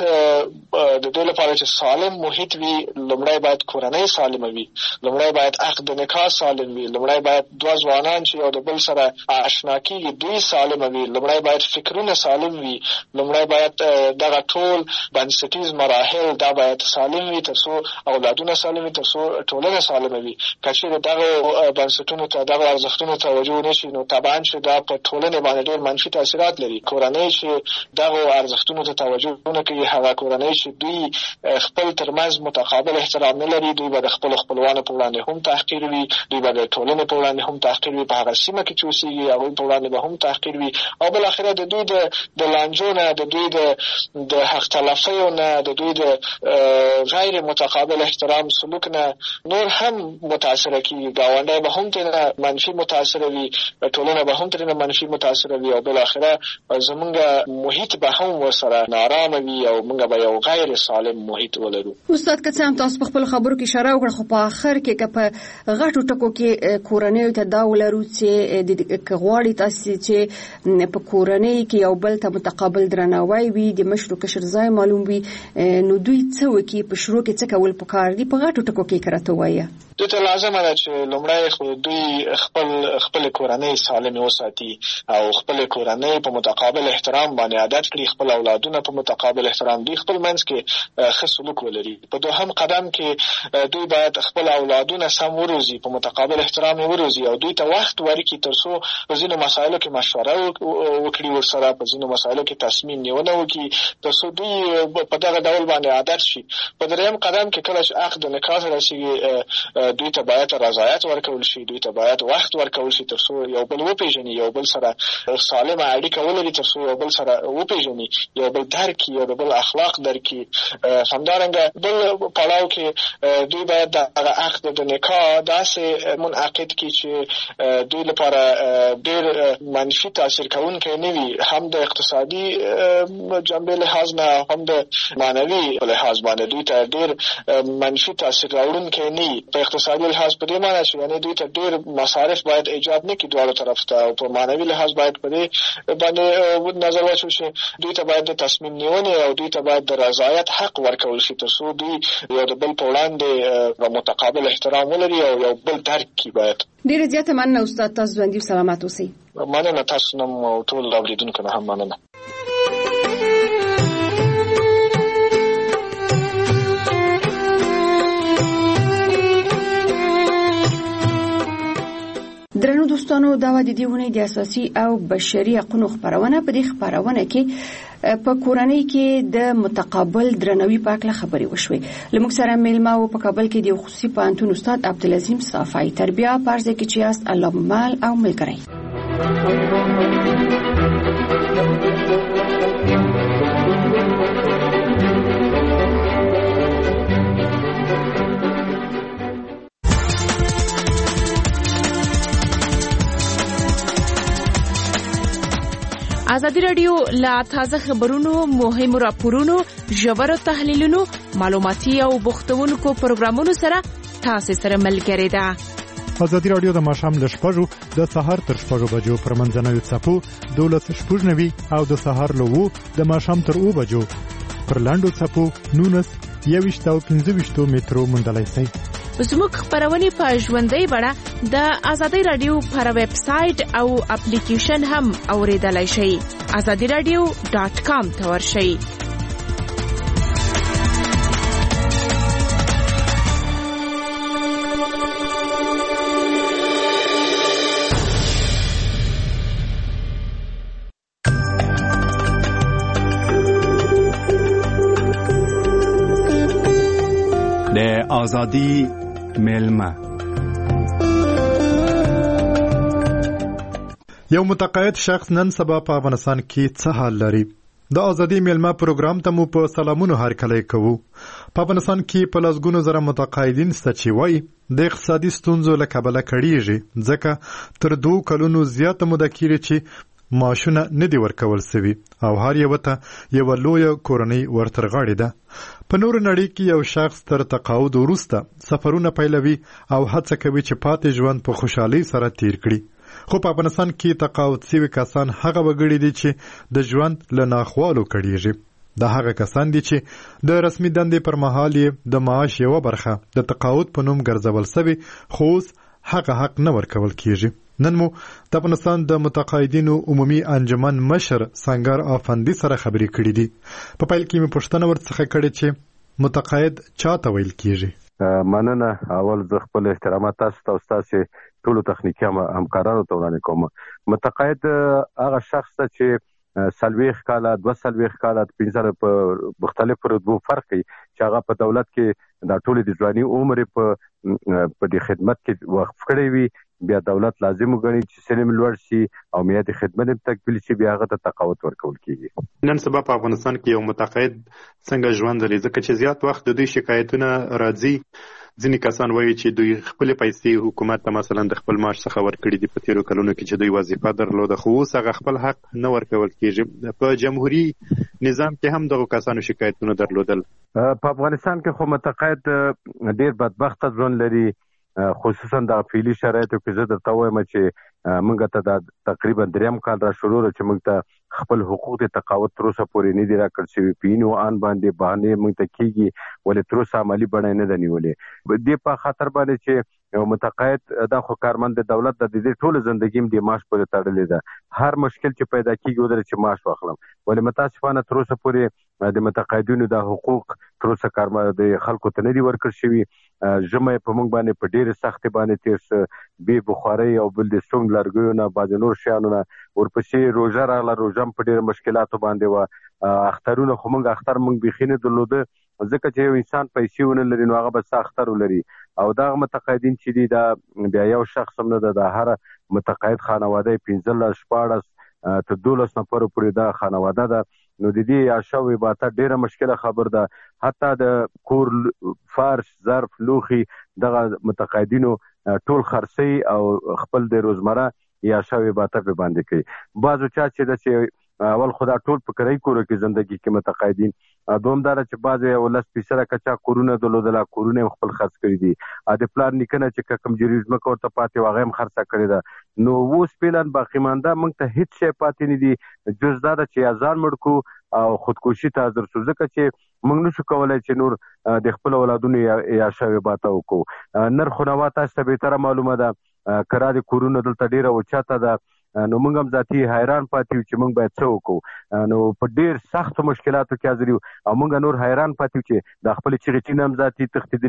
د دوی لپاره چې سالم محیط وي، لومړی باید کورنۍ سالمه وي، لومړی باید عقد نکاح سالم وي، لومړی باید دوه ځوانان چې یو د بل سره آشنا کېږي دوی سالمه وي، لومړی باید فکرونه سالم وي، لومړی باید دغه ټول بنسټیز مراحل دا باید سالم وي، تر څو اولادونه سالم وي، تر څو ټولنه سالمه وي. که چیرې دغه بنسټونو ته، دغه ارزښتونو ته توجه نه شي، نو طبعا چې دا په ټولنې باندې ډېر منفي تاثیرات لري. کورنۍ چې دغه ارزښتونو ته توجه نه کوي، هغه کورنۍ چې دوی خپل ترمنځ متقابل احترام نه لري، دوی به د خپلو خپلوانو په وړاندې هم تحقیر وي، دوی به د ټولنې په وړاندې هم تحقیر وي، په هغه سیمه کې چې اوسېږي هغوی په وړاندې به هم تحقیر وي، او بالاخره د دوی د لانجو نه، د دوی د حق تلفیو نه، د دوی د غیر متقابل احترام سلوک نه نور هم متاثره کېږي. ګاونډی به هم ترېنه منفي متاثره وي، ټولنه به هم ترېنه منفي متاثره وي، او بالاخره زمونږ محیط به هم ورسره نارامه وي او موږ به یو غیر سالم محیط ولرو. استاد که څه هم تاسو په خپلو خبرو کې اشاره وکړه، خو په آخر کې که په غټو ټکو کې کورنیو ته دا ولرو چې که غواړي تاسې چې په کورنۍ کې یو بل ته متقابل درناوی وي، د مشر او کشر ځای معلوم وي، نو دوی څه وکړي؟ په شروع کې څه کول پکار دي؟ په غټو ټکو کې که راته ووایه. دوی ته لازمه ده چې لومړی خو دوی خپل خپلې کورنۍ سالمې وساتي او خپلې کورنۍ په متقابل احترام باندې عادت کړي، خپل اولادونه په متقابل احترام، دوی خپل منځ کې ښه سلوک ولري. په دوهم قدم کې دوی باید خپل اولادونه سم وروزي، په متقابل احترام یې وروزي او دوی ته وخت ورکړي تر څو په ځینو مسایلو کې مشوره وکړي ورسره، په ځینو مسایلو کې تصمیم نیونه وکړي تر څو دوی په دغه ډول باندې عادت شي. په درېیم قدم کې کله چې عقد نکاح ته رسېږي، دوی ته باید رضایت ورکول شي، دوی ته باید وخت ورکول شي تر څو یو بل وپېژني، یو بل سره سالمه اړیکه ولري، تر څو یو بل سره وپېژني، یو بل درک کړي، یو بل اخلاق درک کړي. همدارنګه بل پړاو کې دوی باید دغه عقد د نکاح داسې منعقد کړي چې دوی لپاره ډېر منفي تاثیر کوونکی نه وي، هم د اقتصادي جنبې لحاظ نه، هم د معنوي لحاظ باندې دوی ته ډېر منفي تاثیر راوړونکی نه وي. په اقتصادي لحاظ په دې معنی چې یعنې دوی ته ډېر مصارف باید ایجاد نه کړي دواړو طرف ته، او په معنوي لحاظ باید په دې باندې نظر واچول شي. دوی ته باید د تصمیم نیونې او دوی ته باید د رضایت حق ورکول شي تر څو دوی یو د بل په وړاندې متقابل احترام ولري او یو بل درک کړي. باید ډېره زیاته مننه استاد، تاسو ژوندي او سلامت اوسئ. مننه تاسو نه او ټول اورېدونکو نه هم مننه. درنو دوستانو دا د دې ونې د اساسي او بشري حقوقو خبرونه په دې خبرونه کې په کورنۍ کې د متقابل درناوي په اړه خبرې وشوې. لمک سره میلمه او په کابل کې د خصوصي پوهنتون استاد عبدالعظیم صافی تربیه پارځه کې چې است الله مال او ملګری. ازادي رادیو لا تازه خبرونو، مهم راپورونو، ژور تحلیلونو، معلوماتي او بوختونکو پروګرامونو سره تاسو سره ملګری ده. ازادي رادیو د ماښام له شپږو د سهار تر شپږو بجو پر منځنوي څپو دولس شپږ نوي او د سهار له وو د ماښام تر اوو بجو پر لاندو څپو نونس یویشت او پنځه ویشت مترو موندلای شئ. زموږ خبرونه په ژوندۍ بڼه د ازادي رادیو پر ویب سټ او اپلیکیشن هم اوریدلای شئ. ازادي رادیو ډاٹ کام ته ورشئ. د ازادي میلمه. یو متقاعد شخص نن سبا په افغانستان کې څه حال لري؟ د ازادي میلمه پروګرام ته مو په سلامونو هرکلی کوو. په افغانستان کې په لسګونو زره متقاعدین شته چې وایي د اقتصادي ستونزو له کبله کړیږي، ځکه تر دوه کلونو زیاته موده کېږي چې معاشونه نه دي ورکول سوي او هر یو ته یو لویه کورنۍ ورترغاړې ده. په نور نړۍ کې یو شخص تر تقاعد وروسته سفرونه پیلوي او هڅه کوي چې پاتې ژوند په خوشحالۍ سره تیر کړي. خو په افغانستان کې تقاعد سوي کسان هغه وګړي دي چې د ژوند له ناخوالو کړیږي. دا هغه کسان دي چې د رسمي دندې پر مهال یې د معاش یوه برخه د تقاعد په نوم ګرځول سوي، خو اوس هغه حق نه ورکول کیږي. نن مو د افغانستان د متقاعدینو عمومي انجمن مشر سنگر افندي سره خبرې کړې دي. په پیل کې مې پوښتنه ورڅخه کړې چې متقاعد چاته ویل کیږي؟ مننه. اول زه خپل احترامات تاسو ته او تاسو ټولو تخنیکي همکارانو ته وړاندې کوم. متقاعد هغه شخص ته چې سلويخ کاله دوه سلويخ کاله پنځه په مختلفو رتبو فرق کوي چې هغه په دولت کې د ټولو د ځواني عمر په په دې خدمت کې وقف کړی وي، بیا دولت لازم وګڼي چې سلم لوړ شي او میاد خدمت تکمیل شي، بیا هغه ته تقاعد ورکول کیږي. نن سبا په افغانستان کې یو متقاعد څنګه ژوند لري؟ ځکه چې زیات وخت د دوی شکایتونه راځي. ځینې کسان وایي چې دوی خپل پیسې حکومت ته مثلا د خپل معاش څخه ورکړي دي په تیرو کلونو کې چې دوی وظیفه درلوده، خو اوس هغه خپل حق نه ورکول کیږي. په جمهوریت نظام کې هم دغه کسانو شکایتونه درلودل. په افغانستان کې خو متقاعد ډیر بدبخته ژوند لري، خصوصا د فعلي شرایطو کې. زه درته وایم چې موږ ته د تقریبا دریم کال را شروع چې موږ ته خپل حقوق د تقاعد تر اوسه پورې نه دي راکړل شوي. په اینو ان باندې بهانې موږ ته کېږي، ولې تر اوسه عملي بڼه نه ده نیولې. دې په خاطر باندې چې یو متقاعد دا خو کارمند د دولت د دې ټول ژوندګي د معاش پورې تړلې ده. هر مشکل چې پیدا کېږي ودرې چې معاش واخلم، ولې متاسفانه تر اوسه پورې د متقاعدینو د حقوق تر اوسه کارمند د خلکو ته نه دي ورکړل شوي. ژمی په موږ باندې په ډېرې سختۍ باندې تېر څه بې بخارۍ او بل د سونګ لرګیو نه بعضې نور شیانو نه، ورپسې روژه راغله، روژه هم په ډېرو مشکلاتو باندې وه. اخترونه خو موږ اختر موږ بیخي نه درلوده، ځکه چې یو انسان پیسې ونه لري نو هغه به څه اختر ولري. او دغه متقاعدین چې دي دا بیا یو شخص هم نه ده، د هر متقاعد خانواده پنځلس شپاړس تر دولس نفرو پورې دا خانواده ده. نو د دې عاشه و عبادت ډیره مشکله خبر ده. حتی د کور فرش ظرف لوخي دغه متقاعدینو ټول خرڅي او خپل د روزمره یا شوی عبادت به باندې کوي. بعضو چا چې د چې اول خدا ټول په کرای کورو کې زندگی کې متقاعدین دومدار چې بعضې ولس پیسره کچا کورونه درلودله، کورونه یې خپل خرڅ کړي دي. د پلار نیکه چې کوم جري ځمکه ورته پاتې وه هغه هم خرڅه کړې ده. نو اوس فعلا باقي مانده موږ ته هېڅ شی پاتې نه دي جز دا ده چې یا ځان مړ کړو او خودکشي ته حاضر شو، ځکه چې موږ نشو کولی چې نور د خپل اولادونو یا شوې باته وکړو. نرخ و نوا تاسو ته بهتره معلومه ده، کرا د کورونه دلته ډېره اوچته ده. نو موږ هم ذاتي حیران پاتې یو چې موږ باید څه وکړو. نو په ډېر سختو مشکلاتو کې حاضر یو او موږ نور حیران پاتې یو چې د خپلې چغې چین هم ذاتي تښتېدلي یو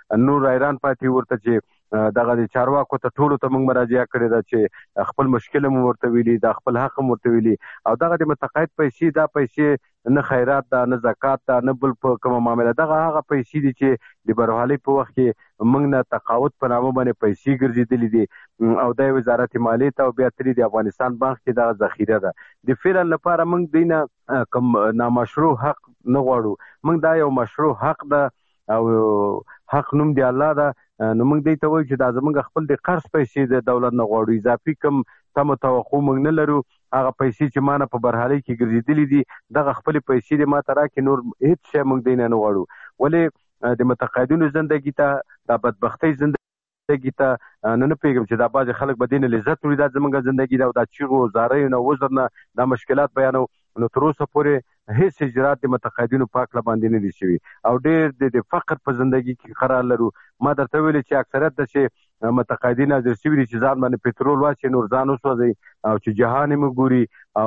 نور ایران پاتې ورته چې دغه د چارواکو ته ټولو ته موږ مراجعه کړې ده چې خپل مشکل مو ورته ویلي دا خپل حق مو ورته ویلي او دغه د متقاعد پیسې دا پیسې نه خیرات ده نه زکات ده نه بل په کومه معامله دغه هغه پیسې دي چې د بروحالۍ په وخت کې موږ نه تقاعد په نامه باندې پیسې ګرځېدلې دي او د وزارت مالیې ته او بیا ترې د افغانستان بانک کې دغه ذخیره ده د فعلا لپاره موږ دینه کوم نامشروع حق نه غواړو موږ دا یو مشروع حق ده او حق نوم دی الله ده نو موږ دې ته وایو چې دا زموږ خپل د قرض پیسې د دولت نه غواړو اضافي کم تم توقع موږ نه لرو هغه پیسې چې مانه په برحالۍ کې ګرځېدلې دي دغه خپل پیسې د ماته راکې نور هیڅ شی موږ دې نه غواړو ولې د متقاعدینو ژوندګي ته د بدبختۍ ژوندګي ته نه نه پیږم چې دا بعضې خلک به دې نه لذت وړي دا زموږ ژوندګي ده او دا چیغو زاریو نه وزر نه دا مشکلات بیانو نو تر اوسه پورې هیڅ اجرات د متقاعدینو په هکله باندې نه دي شوي او ډېر د فقر په زندګي کې قرار لرو ما درته ویلي چې اکثریت د چې متقاعدین حاضر شوي دي چې ځان باندې پټرول واچوي نور ځان وسوځوي او چې جهان یې موږ ګوري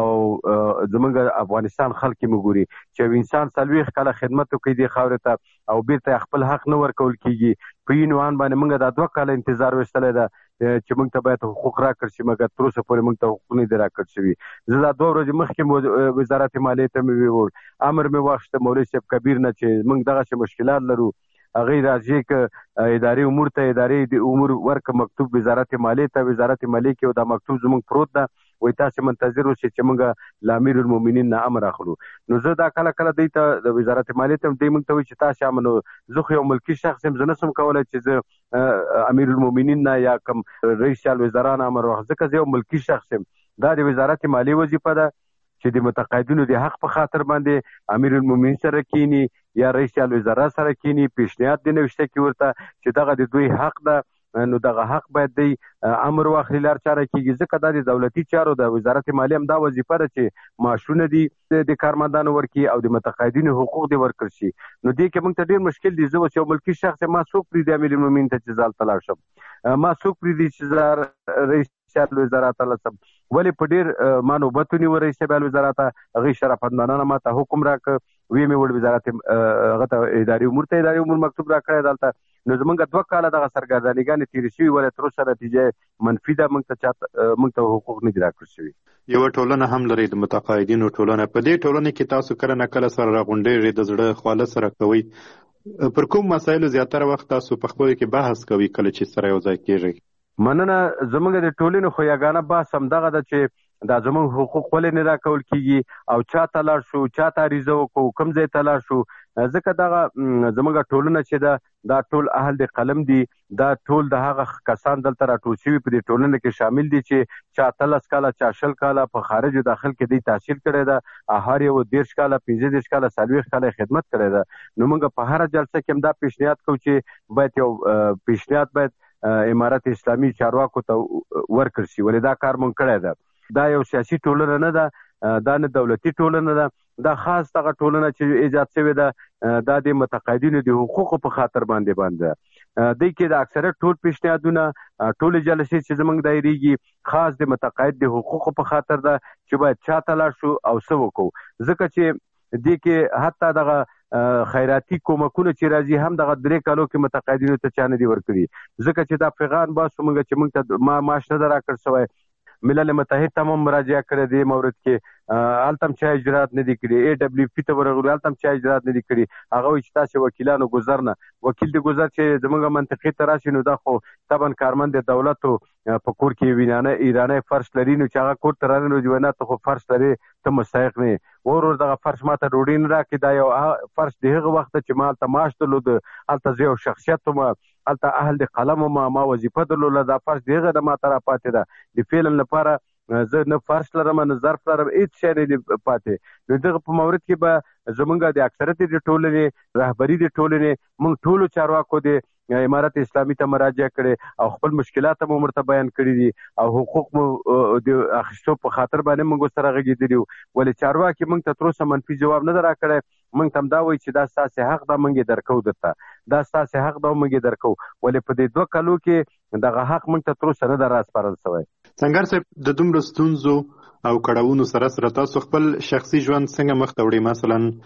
او زموږ افغانستان خلک یې موږ ګوري چې یو انسان څلوېښت کاله خدمت وکړي دې خاورې ته او بیرته خپل حق نه ورکول کېږي په یې عنوان باندې موږ دا دوه کاله انتظار ویستلی ده چې موږ ته باید حقوق راکړل شي مګر تر اوسه پورې موږ ته حقوق نه دي راکړل شوي زه دا دوه ورځې مخکې وزارت مالیې ته مې ووړ امر مې واخیسته مولوي صاحب کبیر نه چې موږ دغسې مشکلات لرو هغې راځي که ادارې امور ته ادارې د امور ورکه مکتوب وزارت مالیې ته وزارت مالیې کې دا مکتوب زموږ پروت ده وایي تاسې منتظر اوسئ چې موږ له امیر المؤمنین نه امر اخلو نو زه دا کله کله دوی ته د وزارت مالیې ته دوی موږ ته وایي چې تاسې امنو زه خو یو ملکي شخص یم زه نشم کولی چې زه امیر المؤمنین نه یا کوم رئیس الوزرا نه امر واخلم ځکه زه یو ملکي شخص یم دا د وزارت مالیې وظیفه ده چې د متقاعدینو د حق په خاطر باندې امیر المؤمنین سره کینی یا رئیس الوزرا سره کینی پیشنهاد دی نوشته کې ورته چې دغه د دوی حق ده نو دغه حق باید دی امر واخلي لار چاره کېږي ځکه دا د دولتي چارو د وزارت مالیې هم دا وظیفه ده چې معاشونه دي د کارمندانو ورکړي او د متقاعدینو حقوق دې ورکړل شي نو دې کې موږ ته ډېر مشکل دی زه اوس یو ملکي شخص یم ما څوک پرېږدي امیر المؤمنین ته چې زه هلته لاړ شم ما څوک پرېږدي چې زه رئیس الوزرا ته لاړ شم ولې په ډېر ما نوبت ونیوه رئیس الوزرا ته هغې شرافتمندانه ما ته حکم راکړ ویې مې وړ وزارت هغه ته اداري امور ته اداري امور مکتوب راکړی دلته نو زموږ دوه کاله دغه سرګردانیګانې تېرې شوي ولې تر اوسه نتیجه منفي ده موږ ته چاته موږ ته حقوق نه دي راکړل شوي یوه ټولنه هم لرئ د متقاعدینو ټولنه په دې ټولنه کې تاسو کله نه کله سره راغونډېږئ د زړه خواله سره کوئ پر کوم مسایلو زیاتره وخت تاسو په خپلو کې بحث کوئ کله چې سره یو ځای کېږئ مننه زموږ د ټولنې خو یګانه بحث همدغه ده چې دا زموږ حقوق ولې نه راکول کېږي او چا ته لاړ شو چا ته عریضه وکړو کوم ځای ته لاړ شو ځکه دغه زموږ ټولنه چې ده دا ټول اهل د قلم دي دا ټول د هغه کسان دلته راټول شوي په دې ټولنه کې شامل دي چې چا اتلس کاله چا شل کاله په خارج داخل کې دی تحصیل کړی ده هر یو دېرش کاله پنځه دېرش کاله څلوېښت کاله خدمت کړی ده نو موږ په هره جلسه کې هم دا پیشنهاد کوو چې باید یو پیشنهاد باید امارت اسلامي چارواکو ته ورکړل شي ولې دا کار مونږ کړی ده دا یو سیاسي ټولنه نه ده دا نه دولتي ټولنه ده دا خاص دغه ټولنه چې ایجاد شوې ده دا د متقاعدینو د حقوقو په خاطر باندې باندې دوی کې د اکثریت ټول پیشنهادونه ټولې جلسې چې زموږ دایریږي خاص د متقاعد د حقوقو په خاطر ده چې باید چا ته لاړ شو او څه وکړو ځکه چې دې کې حتی دغه خیراتي کومکونه چې راځي هم دغه درې کالو کې متقاعدینو ته چا نه دي ورکړي ځکه چې دا پیغام باسو موږ چې موږ ته ما معاش نه ده راکړ شوی ملل متحد ته هم مراجعه کړې دې مورد کې هلته هم چا اجرات نه دي کړي ای ډبلیو پي ته ورغلو هلته هم چا اجرات نه دي کړي هغه وایي چې تاسې وکیلانو ګذر نه وکیل د ګذر چې زموږ منطقې ته راشي نو دا خو طبعا کارمند د دولتو په کور کې وینانه ایرانی فرش لري نو چې هغه کور ته رانه نو جوانه ته خو فرش لري ته مستحق نه ور ور دغه فرش ما ته ډوډۍ نه راکړي دا یو فرش د هغه وخته چې ما هلته معاش درلود هلته زه یو شخصیت وم هلته اهل د قلم وم ما وظیفه درلوده دا فرش د هغه د ما ته راپاتې ده د فعلا لپاره زه نه فرش لرم نه ظرف لرم هېڅ شی نه دي پاتې نو دغه په مورد کې به زمونږ د اکثریت د ټولنې رهبري د ټولنې موږ ټولو چارواکو د امارت اسلامي ته مراجعه کړې او خپل مشکلات هم ورته بیان کړي دي او حقوق مو د اخیستو په خاطر باندې موږ سره غږېدلي وو ولې چارواکي موږ ته تر اوسه منفي جواب نه ده راکړی موږ ته هم دا وایي چې دا ستاسې حق ده موږ یې درکوو درته دا ستاسې حق ده موږ یې درکوو ولې په دې دوه کالو کې دغه حق موږ ته تر اوسه نه ده راسپارل شوی سنګر صاحب د دومره ستونزو او کړاوونو سره سره تاسو خپل شخصي ژوند څنګه مخ ته وړئ مثلا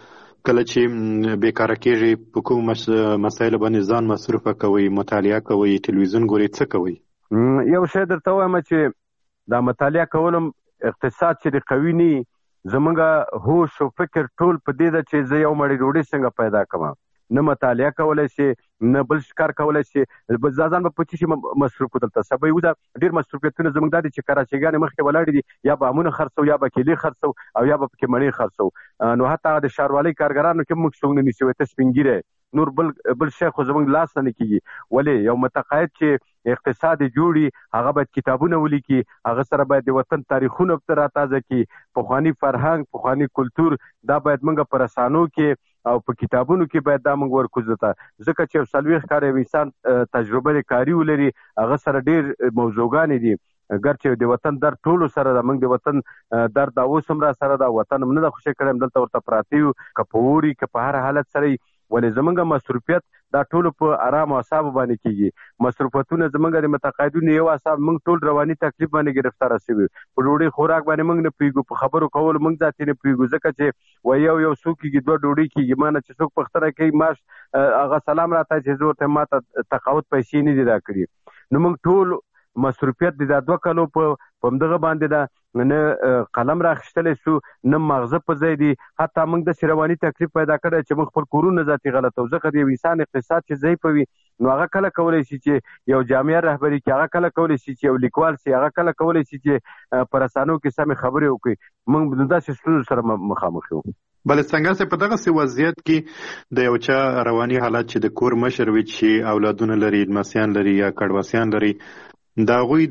کله چې بیکاره کېږي په کوم مسایلو باندې ځان مصروفه کوئ، مطالعه کوئ، تلویزیون ګورئ، څه کوئ؟ یو شی درته وایم چې دا مطالعه کولم اقتصاد چې د قوي نی زمونږ هوش او فکر ټول په دې ده چې زه یو مړی ډوډۍ څنګه پیدا کړم. نه مطالعه کولی شي، نه بل کار کولی شي، ځان به په څه شي مصروف دلته سبا یو ده. ډېر مصروفیتونه زموږ دا دي چې کراچیګانې مخکې ولاړې دي، یا به امونه خرڅو، یا به کیلې خرڅو، او یا به پکې مڼې خرڅو. نو حتی د ښاروالۍ کارګرانو کې موږ څوک نه نیسي، وایي ته سپین ږیری، نور بل بل شی خو زموږ لاس نه کېږي. ولې یو متقاعد چې اقتصاد جوړي هغه باید کتابونه ولیکي، هغه سره باید د وطن تاریخونه راتازه کړي، پخواني فرهنګ، پخواني کلتور، دا باید موږ په رسانو کې او په کتابونو کې باید دا موږ ورکوځو ته. ځکه چې یو څلوېښت کاله یو انسان تجربه کاري ولري، هغه سره ډېر موضوعګانې دي. ګر چې د وطن درد ټولو سره ده، موږ د وطن درد دا اوس هم را سره ده، وطن هم نه ده خوشی کړی، دلته ورته پراته یو، که په اوري که په هر حالت سره. ولې زمونږ مصروفیت دا ټولو په آرام اعصابو باندې کېږي. مصروفتونه زمونږ د متقاعدینو یو اعصاب موږ ټول رواني تکلیف باندې ګرفتاره شوي، په ډوډۍ خوراک باندې موږ نه پوهېږو، په خبرو کولو موږ ذاتي نه پوهېږو. ځکه چې وایي یو یو څوک کېږي، دوه ډوډۍ کېږي. ما نه چې څوک پوښتنه کوي ماش هغه سلام راته چې زه ورته ما ته تقاعد پیسې نه دي راکړي. نو موږ ټول مصروفیت د دا دوه کالو په همدغه باندې ده، نه قلم راخیستلی شو، نه مغزه په ځای دي. حتی موږ داسې رواني تکلیف پیدا کړی چې موږ خپل کورونه ذاتي غلطوو. ځکه د یو انسان اقتصاد چې ضعیفه وي، نو هغه کله کولی شي چې یو جامعه رهبري کړي، هغه کله کولی شي چې یو لیکوال شي، هغه کله کولی شي چې په رسنیو کې سمې خبرې وکړي. موږ داسې ستونزو سره مخامخ یو. بله څنګه چې په دغسې وضعیت کې د یو چا رواني حالت چې د کور مشر وي، چې اولادونه لري، لمسیان لري یا کډواسیان لري، د هغوی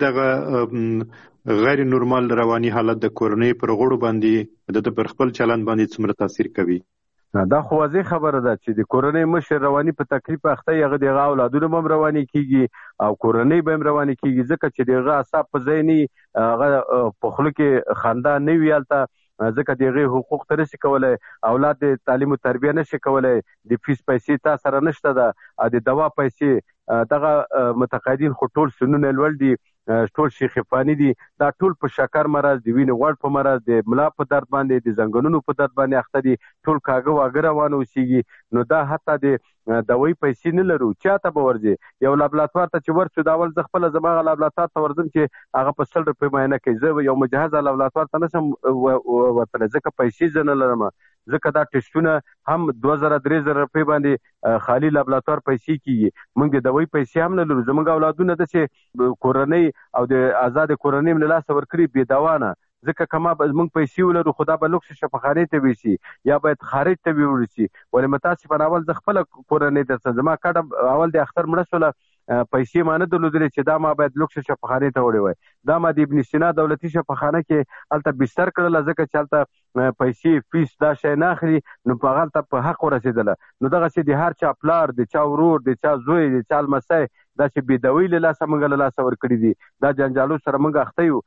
دغه غیر نورمال رواني حالت د کورنۍ پر غړو باندې د پر خپل چلند باندې څومره تاثیر کوي؟ دا خو واضح خبره ده چې د کورنۍ مشر رواني په تکلیف اخته، هغه د هغه اولادونه هم رواني کېږي او کورنۍ به هم رواني کېږي. ځکه چې د هغه اعصاب په ځای نه وي، هغه په خوله کې خندا نه وي هلته، ځکه د هغې حقوق ته نشي کولی، اولاد د تعلیم و تربیه نشي کولی، د فیس پیسې تا سره نشته ده، او د دوا پیسې. دغه متقاعدین خو ټول سنونه لوړ دي، ټول شیخفاني دي، دا ټول په شکر مرض، د وینې غوړ په مرض، د ملا په درد باندې، د زنګنونو په درد باندې اخته دي، ټول کاږه واږه روان اوسېږي. نو دا حتی د دوایي پیسې نه لرو، چاته به ورځې؟ یو لابراتوار ته چې ورسو، دا اول زه خپله زما هغه لابراتوار ته ورځم چې هغه په سل روپۍ معاینه کوي. زه یو مجهزه لابراتوار ته نشم ورتلی، ځکه پیسې زه نه لرم. ځکه دا ټسټونه هم دوه زره درې زره روپۍ باندې خالي لابراتوار پیسې کېږي. موږ د دوایي پیسې هم نه لرو. زموږ اولادونه داسې کورنۍ او د آزاد کورنۍ له لاسه ورکړي بې دوانه. ځکه که ما موږ پیسې ولرو، خو دا به لوکس شفاخانې ته ویسي، یا باید خارج ته ویوړ شي. ولې متاسفانه اول زه خپله کورنۍ درته زما کډه اول د اختر مړه شوله، پیسې ما نه درلودلې چې دا ما باید لوکس شفاخانې ته وړې وای. دا ما د ابن سینا دولتي شفاخانه کې هلته بستر کړله، ځکه چې هلته پیسې فیس دا شی نه اخلي، نو په هغه هلته په حق ورسېدله. نو دغسې د هر چا پلار، د چا ورور، د چا زوی، د چا لمسی داسې بېدوي له لاسه موږ له لاسه ورکړي دي. دا جنجالو سره موږ اخته یو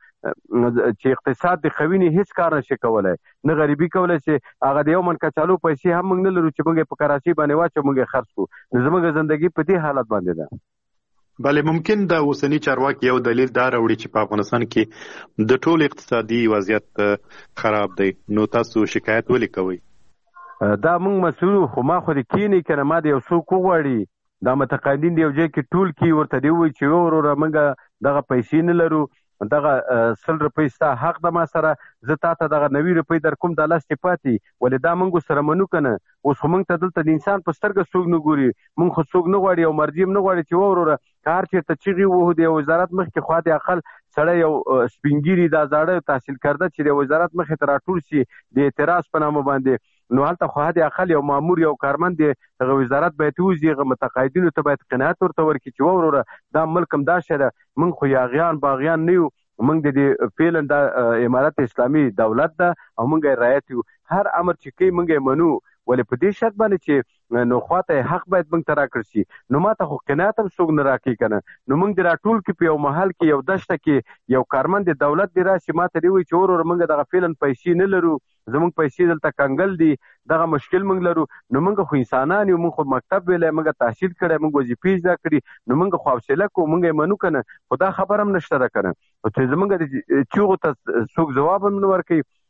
چې اقتصاد د قوي نه هېڅ کار نشي کولی، نه غریبي کولی شي. هغه د یو من کچالو پیسې هم موږ نه لرو چې موږ یې په کراچۍ باندې واچو، موږ یې خرڅ کړو. نو زموږ زندګي په دې حالت باندې ده. بله ممکن د اوسني چارواکي یو دلیل دا راوړي چې په افغانستان کې د ټول اقتصادي وضعیت خراب دی، نو تاسو شکایت ولې کوئ؟ دا موږ مسؤل، خو ما خو د کینې که نه ما د یو څوک وغواړي، دا متقاعدین د یو ځای کې ټول کي، ورته دې ووایي چې وروره موږ دغه پیسې نه لرو، دغه سل روپۍ ستا حق ده ما سره، زه تا ته دغه نوي روپۍ در کوم، دا لس چې پاتې. ولې دا موږ سره منو که نه؟ اوس خو موږ ته دلته د انسان په سترګه څوک نه ګوري، موږ خو څوک نه غواړي، او مرجع هم نه غواړي چې وروره که هر چېرته چغې وهو د یو وزارت مخکې خوا د اقل سړی یو سپین ږیري دا زاړه تحصیل کرده چې د وزارت مخې ته راټول شي د اعتراض په نامه باندې، نو هلته خو حد اقل یو مامور، یو کارمند د هغه وزارت باید ووځي، هغه متقاعدینو ته باید قناعت ورته ورکړي چې وروره دا ملک هم دا شی ده، موږ خو یاغیان باغیان نه یو، موږ د دې فعلا د امارت اسلامي دولت ده او موږ یې رعایت یو، هر امر چې کوي موږ یې منو. ولې په دې شرط باندې چې نو خواته حق باید موږ ته راکړ شي. نو ما ته خو قناعت هم څوک نه راکوي که نه. نو موږ د راټول کې په یو محل کې یو دشته کې یو کارمند د دولت دی راشي، ما ته دې وایي چې وروره موږ دغه فعلا پیسې نه لرو، زموږ پیسې دلته کنګل دي، دغه مشکل موږ لرو. نو موږ خو انسانان یو، موږ خو مکتب ویلی، موږ تحصیل کړی، موږ وظیفې زده کړي، نو موږ خو حوصله کوو، موږ یې منو که نه؟ خو دا خبر هم نشته ده که نه، چې زموږ د چیغو ته څوک ځواب هم نه ورکوي.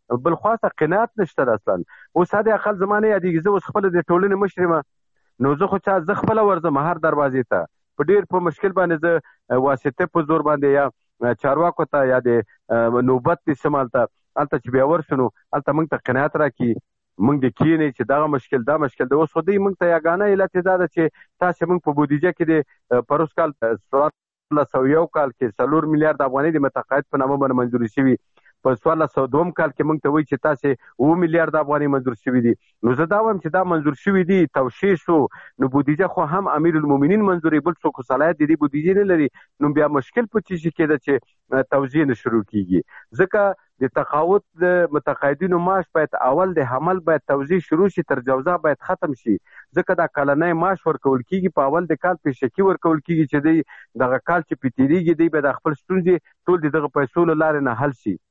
بل خاصه قناعت نشته اصلا. اوس هدا اقل زمانه یادېږي زه اوس خپل د ټولنې مشر یم، نو زه خو چا زه خپل ورځم هر دروازې ته په ډیر په مشکل باندې زه واسطه په زور باندې یا چارواکو ته یا د نوبت د سمال ته الته چې بیا ورسنو الته موږ ته قناعت راکړي، موږ د کینې چې دا مشکل دا مشکل د اوس خو دوی موږ ته یګانه علت دا ده چې تاسو موږ په بودیجه کې د پروس کال څوارلس سوه یو کال کې څلور میلیارډ افغانۍ د متقاعد په نامه باندې منظوري شوي، په څوارلس سوه دوم کال کې موږ ته وایي چې تاسو اووه میلیارډ افغانۍ منظور شوي دي. نو زه دا وایم چې دا منظور شوي دي توشیح شو، نو بودیجه خو هم امیر المؤمنین منظوري، بل څوک صلاحیت د دې بودیجې نه لري، نو بیا مشکل په څه شي کېده چې توزیع نه شروع کیږي. ځکه د تقاعد د متقاعدینو معاش باید اول د حمل باید توزیع شروع شي، تر جوزا باید ختم شي، ځکه دا کلنۍ معاش ورکول کیږي په اول د کال پیشکي ورکول کیږي چې دی دغه کال چې پیتیریږي دی به د خپل ستونزې ټول دغه پیسو له لارې نه حل شي.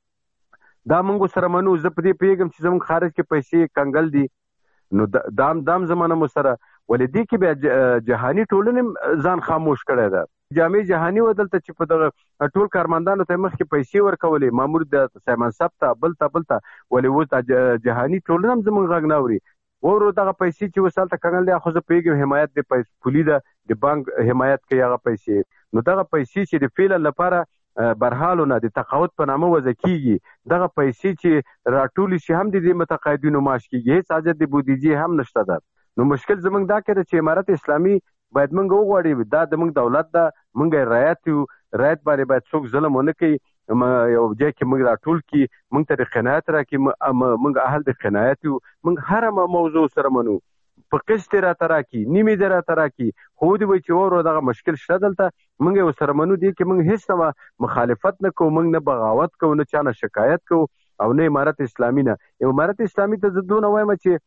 دا موږ سره منو، زه په دې پیږم چې زموږ خارج کې پیسې کنګل دي، نو دام دام زمانه مو سره ولې دې کې بیا جهاني ټولنې ځان خاموش کړی ده. جامع جهاني ودلته چې په دغه ټول کارمندانو ته مخکې پیسې ورکولې، مامور د سایمن صاحب ته بل ته بل ته، ولې اوس جهاني ټولنه هم زموږ غږ نه اوري. ورو دغه پیسې چې وسال ته کنګل دي، خو زه پیږم حمایت د پیسې پولی ده، د بانک حمایت کوي هغه پیسې، نو دغه پیسې چې د فعل لپاره برحالونه د تقاعد په نامه وضع کیږي، دغه پیسې چې راټول شي هم د دې متقاعدینو معاش کیږي، هیڅ حاجت د بودیجې هم نشته ده. نو مشکل زمونږ دا کړه چې امارت اسلامي باید موږ وغواړي، دا د موږ دولت ده، موږ رعایت یو، رعایت باندې باید څوک ظلم ونه کوي، یو ځای کې موږ راټول کی، موږ ته د قناعت راکړي، موږ اهل د قناعت یو، موږ هر موضوع سره منو، په قسط راته راکړي، نیمې دې راته راکړي، خو دې وایي چې ورو دغه مشکل شته دلته، موږ یې ورسره منو، دې کې موږ هېڅ ډول مخالفت نه کوو، موږ نه بغاوت کوو، نه چا نه شکایت کوو، او نه امارت اسلامي نه. امارت اسلامي ته زه دونه وایم چې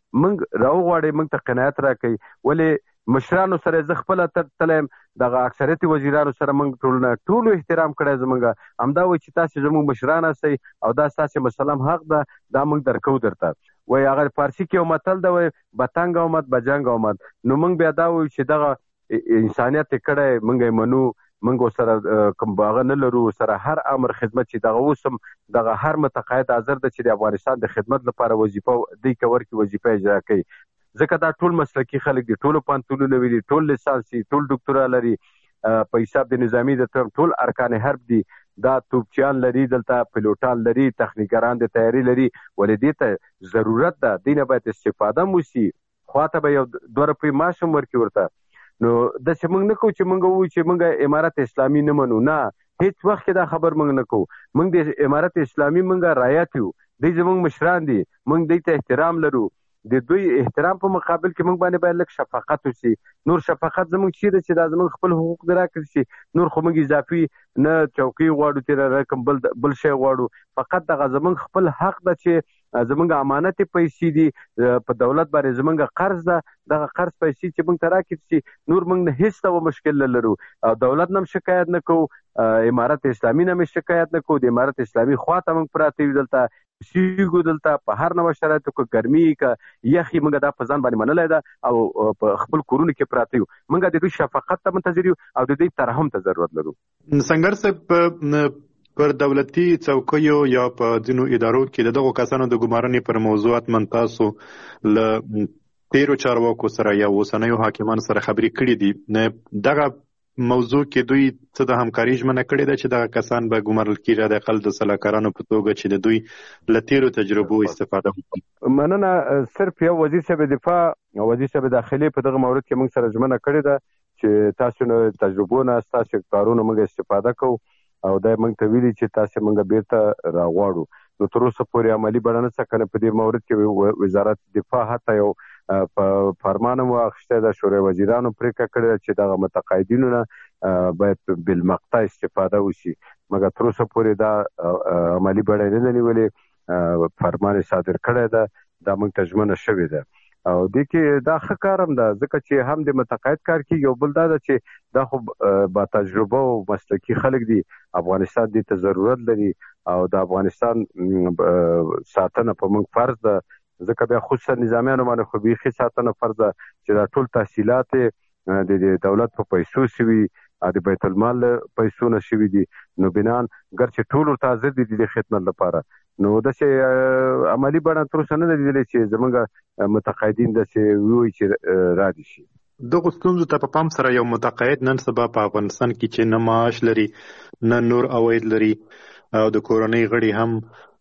موږ راوغواړئ، موږ ته قناعت راکړئ. ولې مشرانو سره زه خپله تللی یم، دغه اکثریت وزیرانو سره موږ ټولونه ټولو احترام کړی زموږ، همدا وایي چې تاسې زموږ مشران هستئ او دا ستاسې مسلم حق ده، دا موږ درکو درته. وایي هغه فارسي کې یو متل ده، وایي بتنګ آمد بجنګ آمد، نو موږ بیا دا وایو چې دغه انسانیت یې کړی، موږ یې منو، موږ سره کوم هغه نه لرو، سره هر امر خدمت چې دغه اوس هم دغه هر متقاعد حاضر ده چې د افغانستان د خدمت لپاره وظیفه دی کور کې وظیفه اجرا کوي، ځکه دا ټول مسلکي خلک دي، ټولو پوهنتونونه وي، ټول لیسانس دي، ټول ډاکټرا لري، په حساب د نظامي د ټول ارکان حرب دي، دا توپچیان لري، دلته پیلوټان لري، تخنیکران د تیاری لري، ولې دې ته ضرورت ده، دې نه باید استفاده مو شي، خواته به یو دوه روپۍ معاش هم ورکړي ورته. نو داسې موږ نه کوو چې موږ ووایو چې موږ امارت اسلامي نه منو، نه، هیڅ وخت کې دا خبر موږ نه کوو. موږ د امارت اسلامي موږ رعایت یو، دوی زموږ مشران دي، موږ دوی ته احترام لرو، د دوی احترام په مقابل کې موږ باندې باید لږ شفقت وشي. نور شفقت زموږ چیرې چې دا زموږ خپل حقوق دې راکړل شي، نور خو موږ اضافي نه چوکۍ غواړو، تېره رقم بل بل شی غواړو، فقط دغه زموږ خپل حق ده چې زموږ امانت پیسې دي په دولت باندې، زموږ قرض ده، دغه قرض پیسې چې موږ ته راکړل شي، نور موږ نه هیڅ ډول مشکل نه لرو، او دولت نه هم شکایت نه کوو، امارت اسلامي نه هم شکایت نه کوو، د امارت اسلامي خواته موږ پراته یو، دلته سیګو، دلته په هر نوع شرایطو کې ګرمي که یخي موږ دا په ځان باندې منلی ده، او په خپل کورونو کې پراته یو، موږ د دوی شفقت ته منتظر یو او د دوی ترحم ته ضرورت لرو. سنگر صاحب، پر دولتي څوکیو یا په ځینو ادارو کې دغو کسانو د ګمارنې پر موضوعات من تاسو له تیرو چارواکو سره یا اوسنیو حاکمانو سره خبرې کړې دي، دغه موضوع کې دوی څه د همکاري ژمنه کړې ده چې دغه کسان به ګمارل کېږي د اقل د سلاکارانو په توګه چې د دوی له تیرو تجربو استفاده وکړي؟ مننه. صرف یو وزیر صاحب دفاع او وزیر صاحب داخلي په دغه مورد کې موږ سره ژمنه کړې ده چې تاسو نه تجربو نه ستاسو کارونو موږ استفاده کوو، او دا موږ ته ویلي چې تاسو موږ بیرته راغواړو. نو تر اوسه پورې عملي بڼه نه څه کنه په دې مورد کې وزارت دفاع حتی یو په فرمان مو اخیسته د شورای وزیرانو پریکړه کړې چې دغه متقاعدینو نه باید بالمقطع استفاده وشي، مګر تر اوسه پورې دا عملي بڼه نه نیولې، فرمان صادر کړی ده، دا موږ ته ژمنه شوې ده، او دې کې دا ښه کار هم ده، ځکه چې هم د متقاعد کار کېږي، او بل دا ده چې دا خو با تجربه او مسلکي خلک دي، افغانستان دې ته ضرورت لري، او د افغانستان ساتنه په موږ فرض ده، ځکه بیا خصوصا نظامیانو باندې خو بیخي ساتنه فرض ده چې دا ټول تحصیلات د دولت په پیسو شوي، د بیت المال پیسو نه شوي دي، نو بنان ګرچې ټول ورته حاضر دي د خدمت لپاره، نو داسې عملي بڼه تر اوسه نه ده لیدلې چې زموږ متقاعدین داسې ووایي چې را دي شي. دغو ستونزو ته په پام سره یو متقاعد نن سبا په افغانستان کې چې نه معاش لري نه نور عواید لري او د کورنۍ غړي هم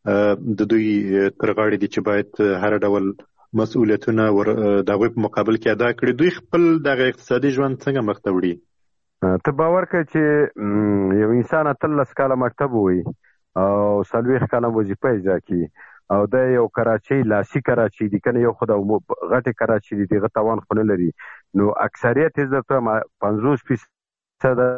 د دوی تر غاړې دي چې باید هر ډول مسؤلیتونه د هغوی په مقابل کې ادا کړي، دوی خپل دغه اقتصادي ژوند څنګه مخ ته وړي؟ ته باور کړه چې یو انسان اتلس کاله مکتب ووایي او څلوېښت کاله وظیفه اجرا کړي او دا یو کراچۍ لاسي کراچۍ دي که نه یو خو د غټې کراچۍ دي د هغه توان خو نه لري، نو اکثریت یې درته وایم پنځوس فیصده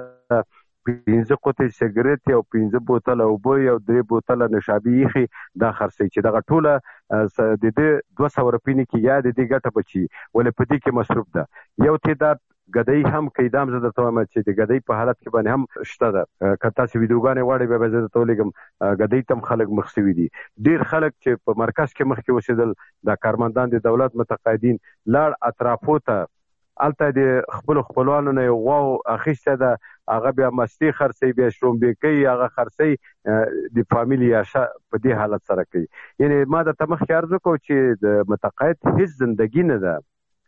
پنځه قوطۍ سګرټ او پنځه بوتله اوبه او درې بوتله نشابي ایښي دا خرڅوي چې دغه ټوله د دې دوه سوه روپۍ نه کې یا د دې ګټه بچي، ولې په دې کې مصروف ده. یو تعداد ګدۍ هم کوي، دا هم زه درته وایم چې د ګدۍ په حالت کې باندې هم شته ده. که تاسې ویډیوګانې غواړئ بیا به زه درته ولیږم ګدۍ ته هم خلک مخ شوي دي. ډېر خلک چې په مرکز کې مخکې اوسېدل دا کارمندان د دولت متقاعدین لاړ اطرافو ته، هلته د خپلو خپلوانو نه یو غواو اخیسته ده، هغه بیا مستې خرڅوي، بیا شړومبې کوي، هغه خرڅوي د فامیل یاشه په دې حالت سره کوي. یعنې ما درته مخکې عرض وکړو چې د متقاعد هېڅ زندګي نه ده،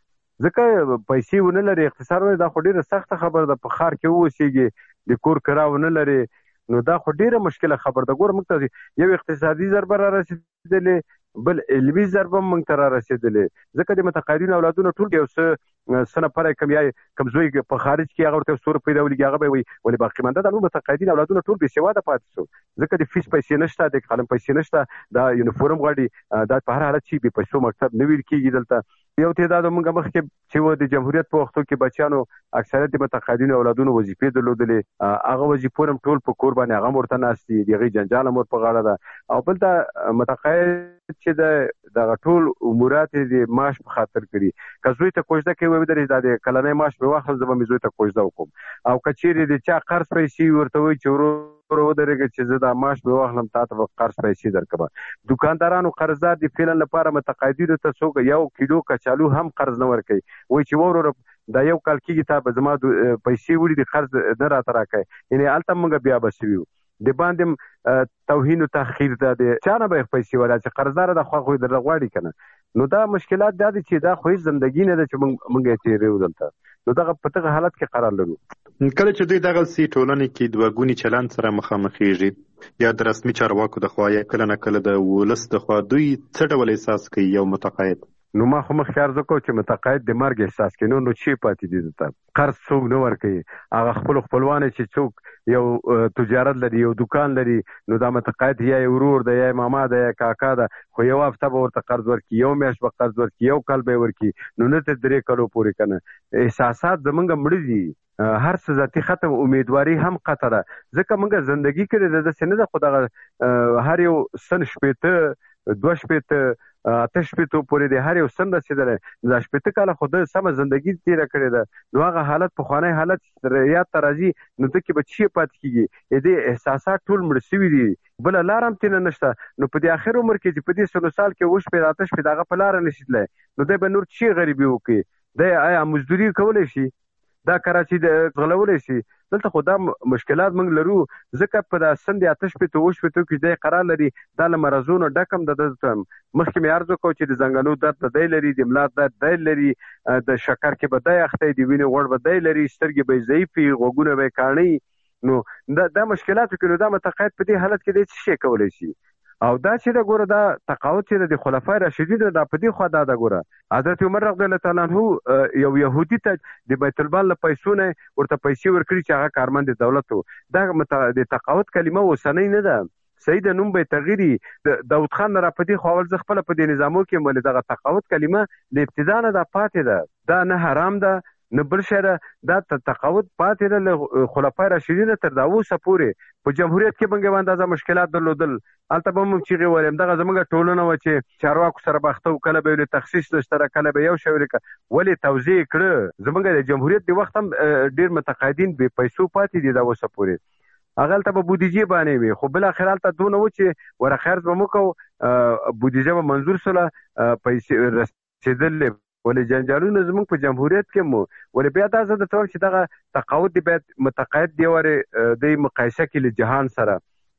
ځکه پیسې ونه لري. اختصار وایي دا خو ډېره سخته خبره ده، په ښار کې واوسېږي د کور کرا ونه لري، نو دا خو ډېره مشکله خبره ده. ګوره موږ ته یو اقتصادي ضربه را رسېدلې، بل علمي ضربه موږ ته را رسېدلې، ځکه د متقاعدینو اولادونه ټول یو څه څه نفره کم یا کم زوی په خارج کې هغه ورته څو روپۍ راولېږي، هغه به یې وایي ولې باقي مانده دا نور متقاعدین اولادونه ټول بې سواده پاتې شو، ځکه د فیس پیسې نشته، د قلم پیسې نشته، دا یونیفورم غواړي، دا په هر حالت چې بې پیسو مکتب نه ویل کېږي. دلته یو تعداد موږ مخکې چې و د جمهوریت په وختو کې بچیانو اکثریت د متقاعدینو اولادونو وظیفې درلودلې، هغه وظیفو هم ټول په کور باندې هغه هم ورته ناست دي، د هغې جنجال هم ور په غاړه ده. او بل دا متقاعد چې د دغه ټول امورات یې د معاش په خاطر کړي، که زوی ته کوژده کوي ودرېږي دا د کلنی معاش مې واخلم زه به مې زوی ته کوژده وکړم، او که چیرې د چا قرض پیسې ورته وایي چې ورور ودرېږه چې زه دا معاش مې واخلم تا ته به قرض پیسې درکړم. دوکاندارانو قرضدار د فعلا لپاره متقاعدینو ته څوک یو کیلو کچالو هم قرض نه ورکوي، وایي چې وروره دا یو کال کېږي تا به زما پیسې وړي د قرض نه راته راکوي. یعنې هلته موږ بیا به سوي وو د باندې توهین و تحقیر ده، د چا نه به یې پیسې ولا چې قرضداره ده خوا خو یې درله غواړي که نه. نو دا مشکلات دا دي چې دا خو هېڅ زندګي نه ده چې موږ یې تېروو دلته، نو دغه په دغه حالت کې قرار لرو. کله چې دوی دغسې ټولنې کې دوه ګوني چلند سره مخامخېږي یا د رسمي چارواکو د خوا یا کله نه کله د ولس د خوا، دوی څه ډول احساس کوي یو متقاعد؟ نو ما خو مخکې عرض وکړو چې متقاعد د مرګ احساس کوي، نو نو چې پاتې دي دلته قرض څوک نه ورکوي، هغه خپلو خپلوان چې څوک یو تجارت لري یو دکان لري، نو دا متقاعد یا یې ورور ده یا ماما ده یا کاکا ده، خو یو هفته به ورته قرض ورکړي، یو میاشت به قرض ورکړي، یو کال به یې ورکړي، نو نه تر درې کلو پورې که نه. احساسات زمونږ مړه دي، هر څه ذاتي ختم، امیدواري هم قطع ده، ځکه موږ زندګي کړې ده داسې نه ده، خو دغه هر یو سن شپېته دوه شپېته اته شپېتو پورې د هر یو سن رسېدلی، دا شپېته کاله خو ده سمه زندګي تېره کړې ده، نو هغه حالت پخوانی حالت یاد ته راځي، نو ده کې به څه پاتې کېږي؟ دې احساسات ټول مړه سوي دي، بله لاره هم تېنه نشته. نو په دې اخر عمر کې چې په دې سلو سال کې اووه شپېته اته شپېته هغه په لاره نشي تللی، نو دی به نور څه غریبي وکړي؟ دی آیا مزدوري کولی شي؟ دا کراچۍ د غلولی شي؟ دلته خو دا مشکلات موږ لرو، ځکه په دا سن د اته شپېته اووه شپېتو کې دی قرار لري، دا له مرضونو ډک هم ده. مخکې مې عرض وکړو چې د زنګنو درد به دی لري، د ملا درد دی لري، د شکر کې به دی اختی، د وینې غوړ به دی لري، سترګې به یې ضعیفې، غوږونه به یې کاڼي. نو دا دا مشکلاتو کې نو دا متقاعد په دې حالت کې دی څه شی کولی شي؟ او دا چې د ګوره دا تقاعد چې د خلفای راشدینو دا په دې خوا دا ده، ګوره حضرت عمر رضی الله تعالی عنه یو یهودي ته د بیت المال له پیسو نه ورته پیسې ورکړي چې هغه کارمند دولت و. دا د تقاعد کلمه اوسنۍ نه ده، صحیح د نوم به یې تغییر د داود خان نه را په دې خوا اول زه خپله په دې نظامو کې ولې دغه تقاعد کلمه له ابتدا نه دا پاتې ده، دا نه حرام ده نه بل شی ده، دا تقاعد پاتې ده له خلفای راشدینو تر دا اوسه پورې. په جمهوریت کې موږ یو اندازه مشکلات درلودل، هلته به موږ چیغې ویلې، همدغه زموږ ټولنه وه چې چارواکو سره باخته وو، کله به یې تخصیص نشته، کله به یو شی ولیکه، ولې توضیح یې کړه. زموږ د جمهوریت د وخت هم ډېر متقاعدین بې پیسو پاتې دي دا اوسه پورې، هغه هلته به بودیجې باندې وي، خو بالاخره هلته دونه و چې ور خرڅ به مو کوو، بودیجه به منظور سوله، پیسې رسېدلې، ولې جنجالونه زموږ په جمهوریت کې مو. ولې بیا دا زه درته وایم چې دغه تقاعد دی باید متقاعد دی ورې دی مقایسه کړي له جهان سره،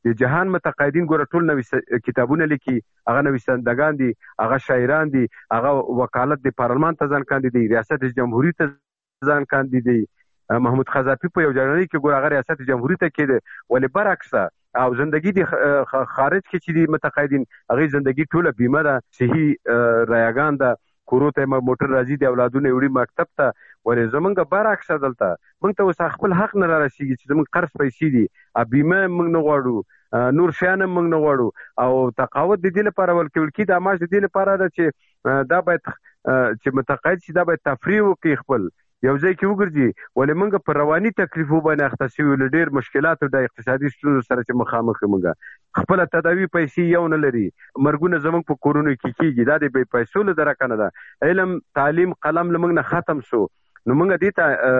د جهان متقاعدین ګوره ټول نوې کتابونه لیکي، هغه نویسندگان دي، هغه شاعران دي، هغه وکالت د پارلمان ته ځان کاندي، ریاست جمهوریت ته ځان کاندي دي. محمود قذافي په یو جرنالي کې ګوره هغه ریاست جمهوریت ته کېده، ولې برعکس او زندگی دی خارج کې چې دی متقاعدین هغه زندگی ټوله بیمه ده، صحي رایگان ده، کورو ته موټر راځي، د اولادونه وړي مکتب ته. ولې زمونږ برعکس دلته موږ ته اوس خپل حق نه را رسیږي چې زمونږ قرض پیسې دي، بیمه موږ نه غواړو، نور شیان موږ نه غواړو، او تقاعد د دې لپاره ورکول کېږي، د معاش د دې لپاره ده چې دا باید چې متقاعد شي دا باید تفریح وکړي، خپل یو ځای کې وګرځي. ولې موږ په رواني تکلیفو باندې اخته شوي له ډېر مشکلاتو د اقتصادي ستونزو سره چې مخامخ یو، موږ خپله تداوي پیسې یو نه لري، مرګونه زموږ په کورونو کې کېږي، دا د بې پیسو له درکه نه ده. علم تعلیم قلم له موږ نه ختم شو، نو موږ دې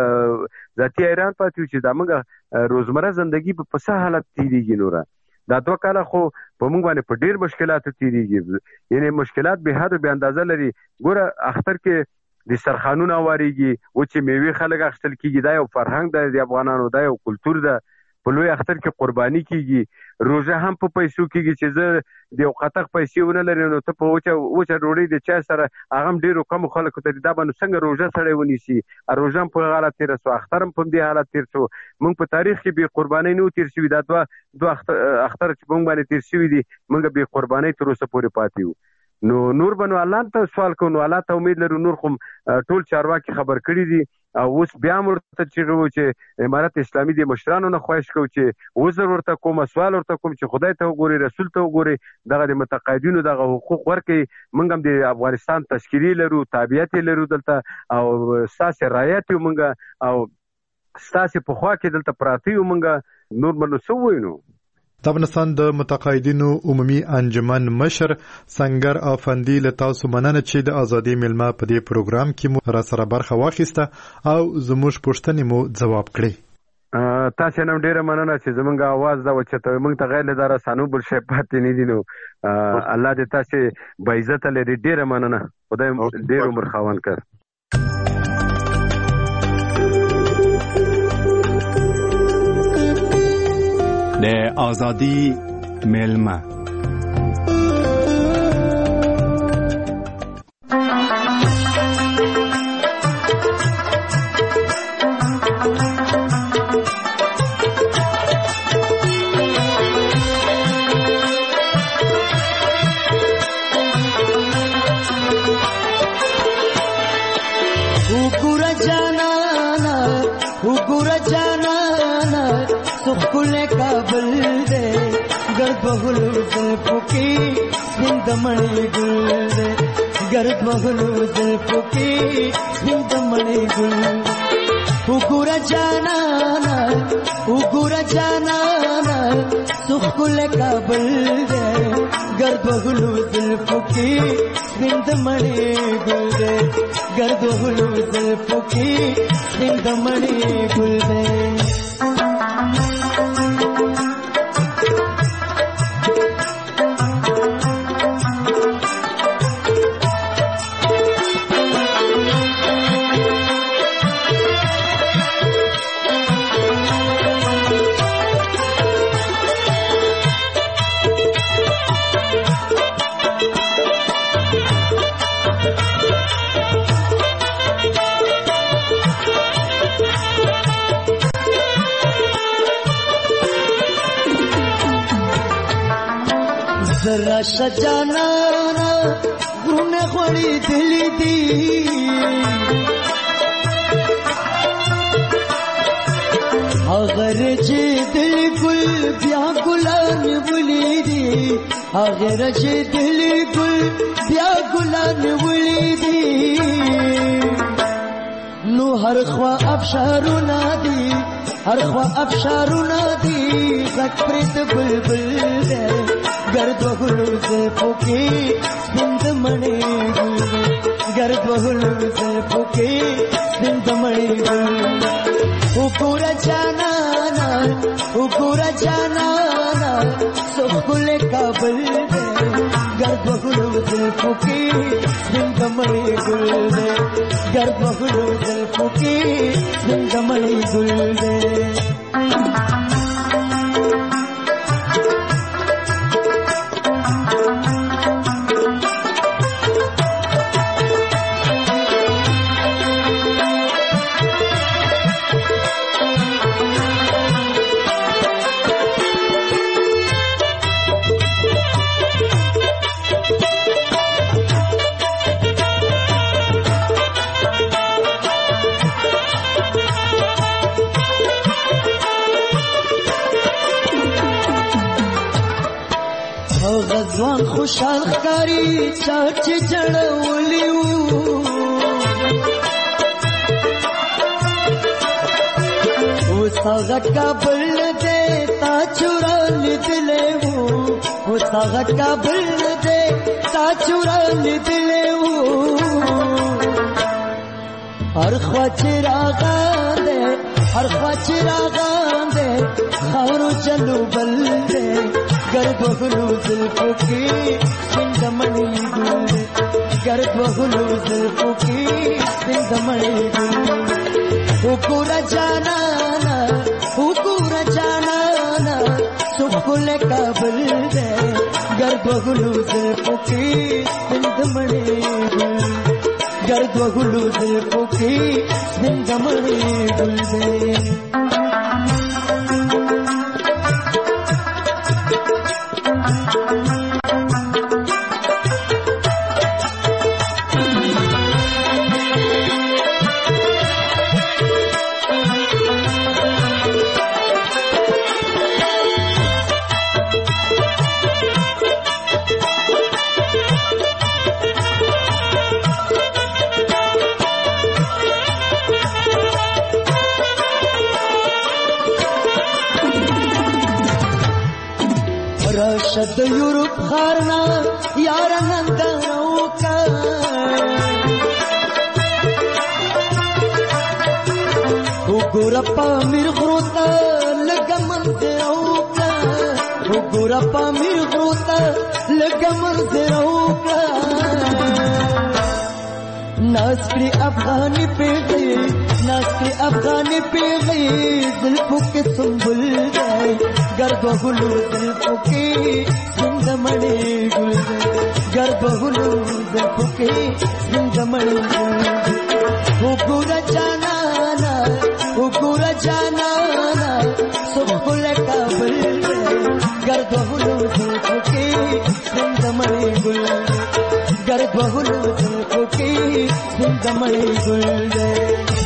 ته ذاتي حیران پاتې یو چې دا موږ روزمره زندگی په څه حالت تېرېږي. نوره دا دوه کاله خو په موږ باندې په ډېر مشکلاتو تېرېږي، یعنې مشکلات بې حد بې اندازه لري. ګوره اختر کې د سرخانونه واریږي، و چې میوې خلک اخیستل کېږي، دا یو فرهنګ دی د افغانانو، دا یو کلتور ده. په لوی اختر کې قرباني کېږي، روژه هم په پیسو کېږي چې زه د یو قطق پیسې ونه لرې نو ته په وچه وچه ډوډۍ د چای سره هغه هم ډېرو کمو خلکو ته دا به نو څنګه روژه سړی ونیسي. روژه هم په حالت تېره شو، اختر هم په همدې حالت تېر شو. موږ په تاریخ کې بې قربانۍ نه و تېر شوي، دا دوه دوه اختر چې په موږ باندې تېر شوي دي موږ بې قربانۍ تر اوسه پورې پاتې یو. نو نور به نو الله ته سوال کوو، نو الله ته امید لرو. نور خو ټول چارواکي خبر کړي دي، او اوس بیا هم ورته چیغې وو چې امارت اسلامي د مشرانو نه خواهش کوو چې عذر ورته کوم، سوال ورته کوم چې خدای ته وګوري، رسول ته وګوري، دغه د متقاعدینو دغه حقوق ورکړي. موږ هم د افغانستان تشکیلي لرو، تابعیت یې لرو دلته، او ستاسې رعایت یو موږ، او ستاسې پخوا کې دلته پراته یو موږ، نور به نو څه ووایو. نو د افغانستان د متقاعدینو عمومي انجمن مشر سنگر افندي له تاسو مننه چې د ازادي ملما په دې پروګرام کې مو را سره برخه واخیسته او زموږ پوښتنې مو ځواب کړې. تاسو نن ډیره مننه چې زمونږ आवाज دا وچته موږ ته غیر له رسانو بل شي پاتې نه دي. نو الله دې تاسو به عزت لري، ډیره مننه، خدای ډیر عمر خاوند کړ. د آزادی ملما بغلو زلفوں کی زندمنی گل دے، گرد بغلو زلفوں کی زندمنی گل، اگور جانانا اگور جانانا سخل کابل دے، گرد بغلو زلفوں کی زندمنی گل دے، گرد بغلو زلفوں کی زندمنی گل دے. ذرا شجانا غرونه غوړي دلی دي، اگر چې دل ګل بیا ګلان ولې دي، اگر چې دل ګل بیا ګلان ولې دي، نو هر خوا افشارونه دي، هر خوا افشارونه دي، غږ پرې د بلبل دی، گرد بغلو زلفوں کی زندمنی گل دے، گرد بغلو زلفوں کی زندمنی گل دے، اگور جانانا اگور جانانا سخل کابل دے، گرد بغلو زلفوں کی زندمنی گل دے، گرد بغلو زلفوں کی زندمنی گل دے. ځوان خوشحال ښکاري چا چې جړولي وو اوس هغه کابل دی تا چورا لیدلی وو اوس هغه کابل دی تا چورا لیدلی وو هر خوا چې راغان دی هر خوا چې راغان دی خاورو چلو بل دی گرد وغلو زلفو کی سندمنی گل گرد وغلو زلفو کی سندمنی گل حکورا جانانا حکورا جانانا سکل کابل دے گرد وغلو زلفو کی سندمنی گل گرد وغلو زلفو کی سندمنی گل دے راشد یورپ خارنا یارا نندنو کا وګورا پامیر غروتا لګمن درو کا وګورا پامیر غروتا لګمن درو کا ناسری افغانی پیغی ناسری افغانی پیغی زلفو کے سنبل گئے گرد و غلو زلفو کے زندمڑی گل گئے گرد و غلو زلفو کے زندمڑی گل گئے حکورا جانانا حکورا جانانا سبخل کابل گئے گرد و غلو زلفو کے زندمڑی گل گئے گرد و غلو زلفو کے زندمڑی گل گئے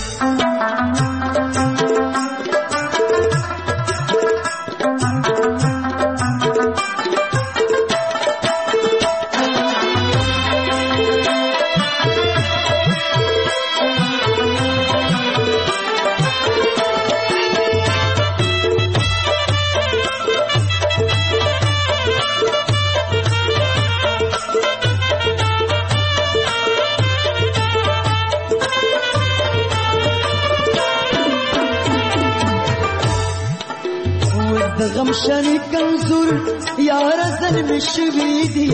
غم شنی کنزور یار ظلم شوی دی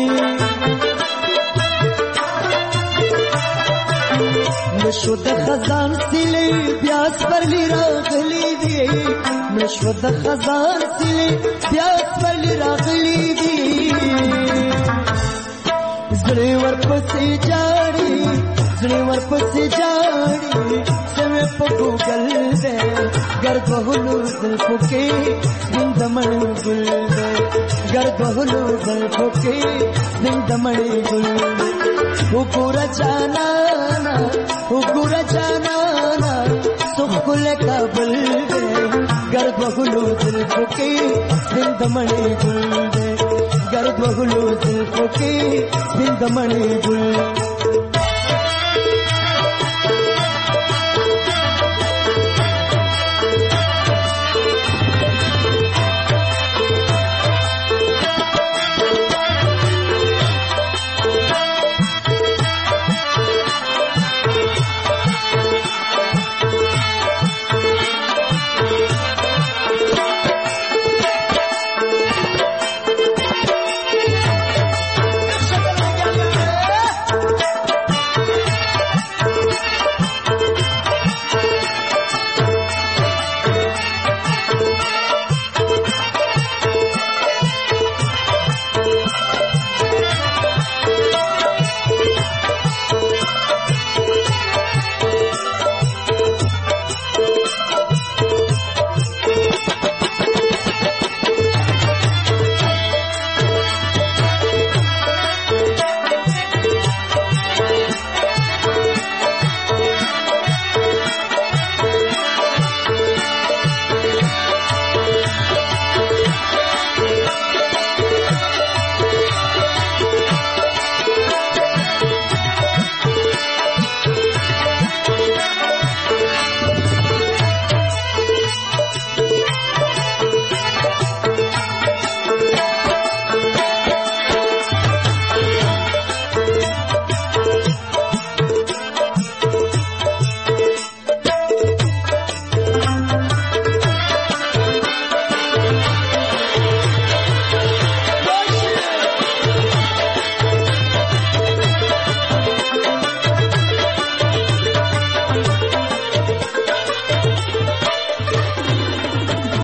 نشو د خزان سیلی بیاس پر لی راغلی دی نشو د خزان سیلی بیاس پر لی راغلی دی زړی ور پسې جاړي زړی ور پسې جاړي سمې په ګوګل دې گرد وغلو زلفو کے زندمڑی گل دے گرد وغلو زلفو کے زندمڑی گل دے حکورا جانانا حکورا جانانا سخل کابل دے گرد وغلو زلفو کے زندمڑی گل دے گرد وغلو زلفو کے زندمڑی گل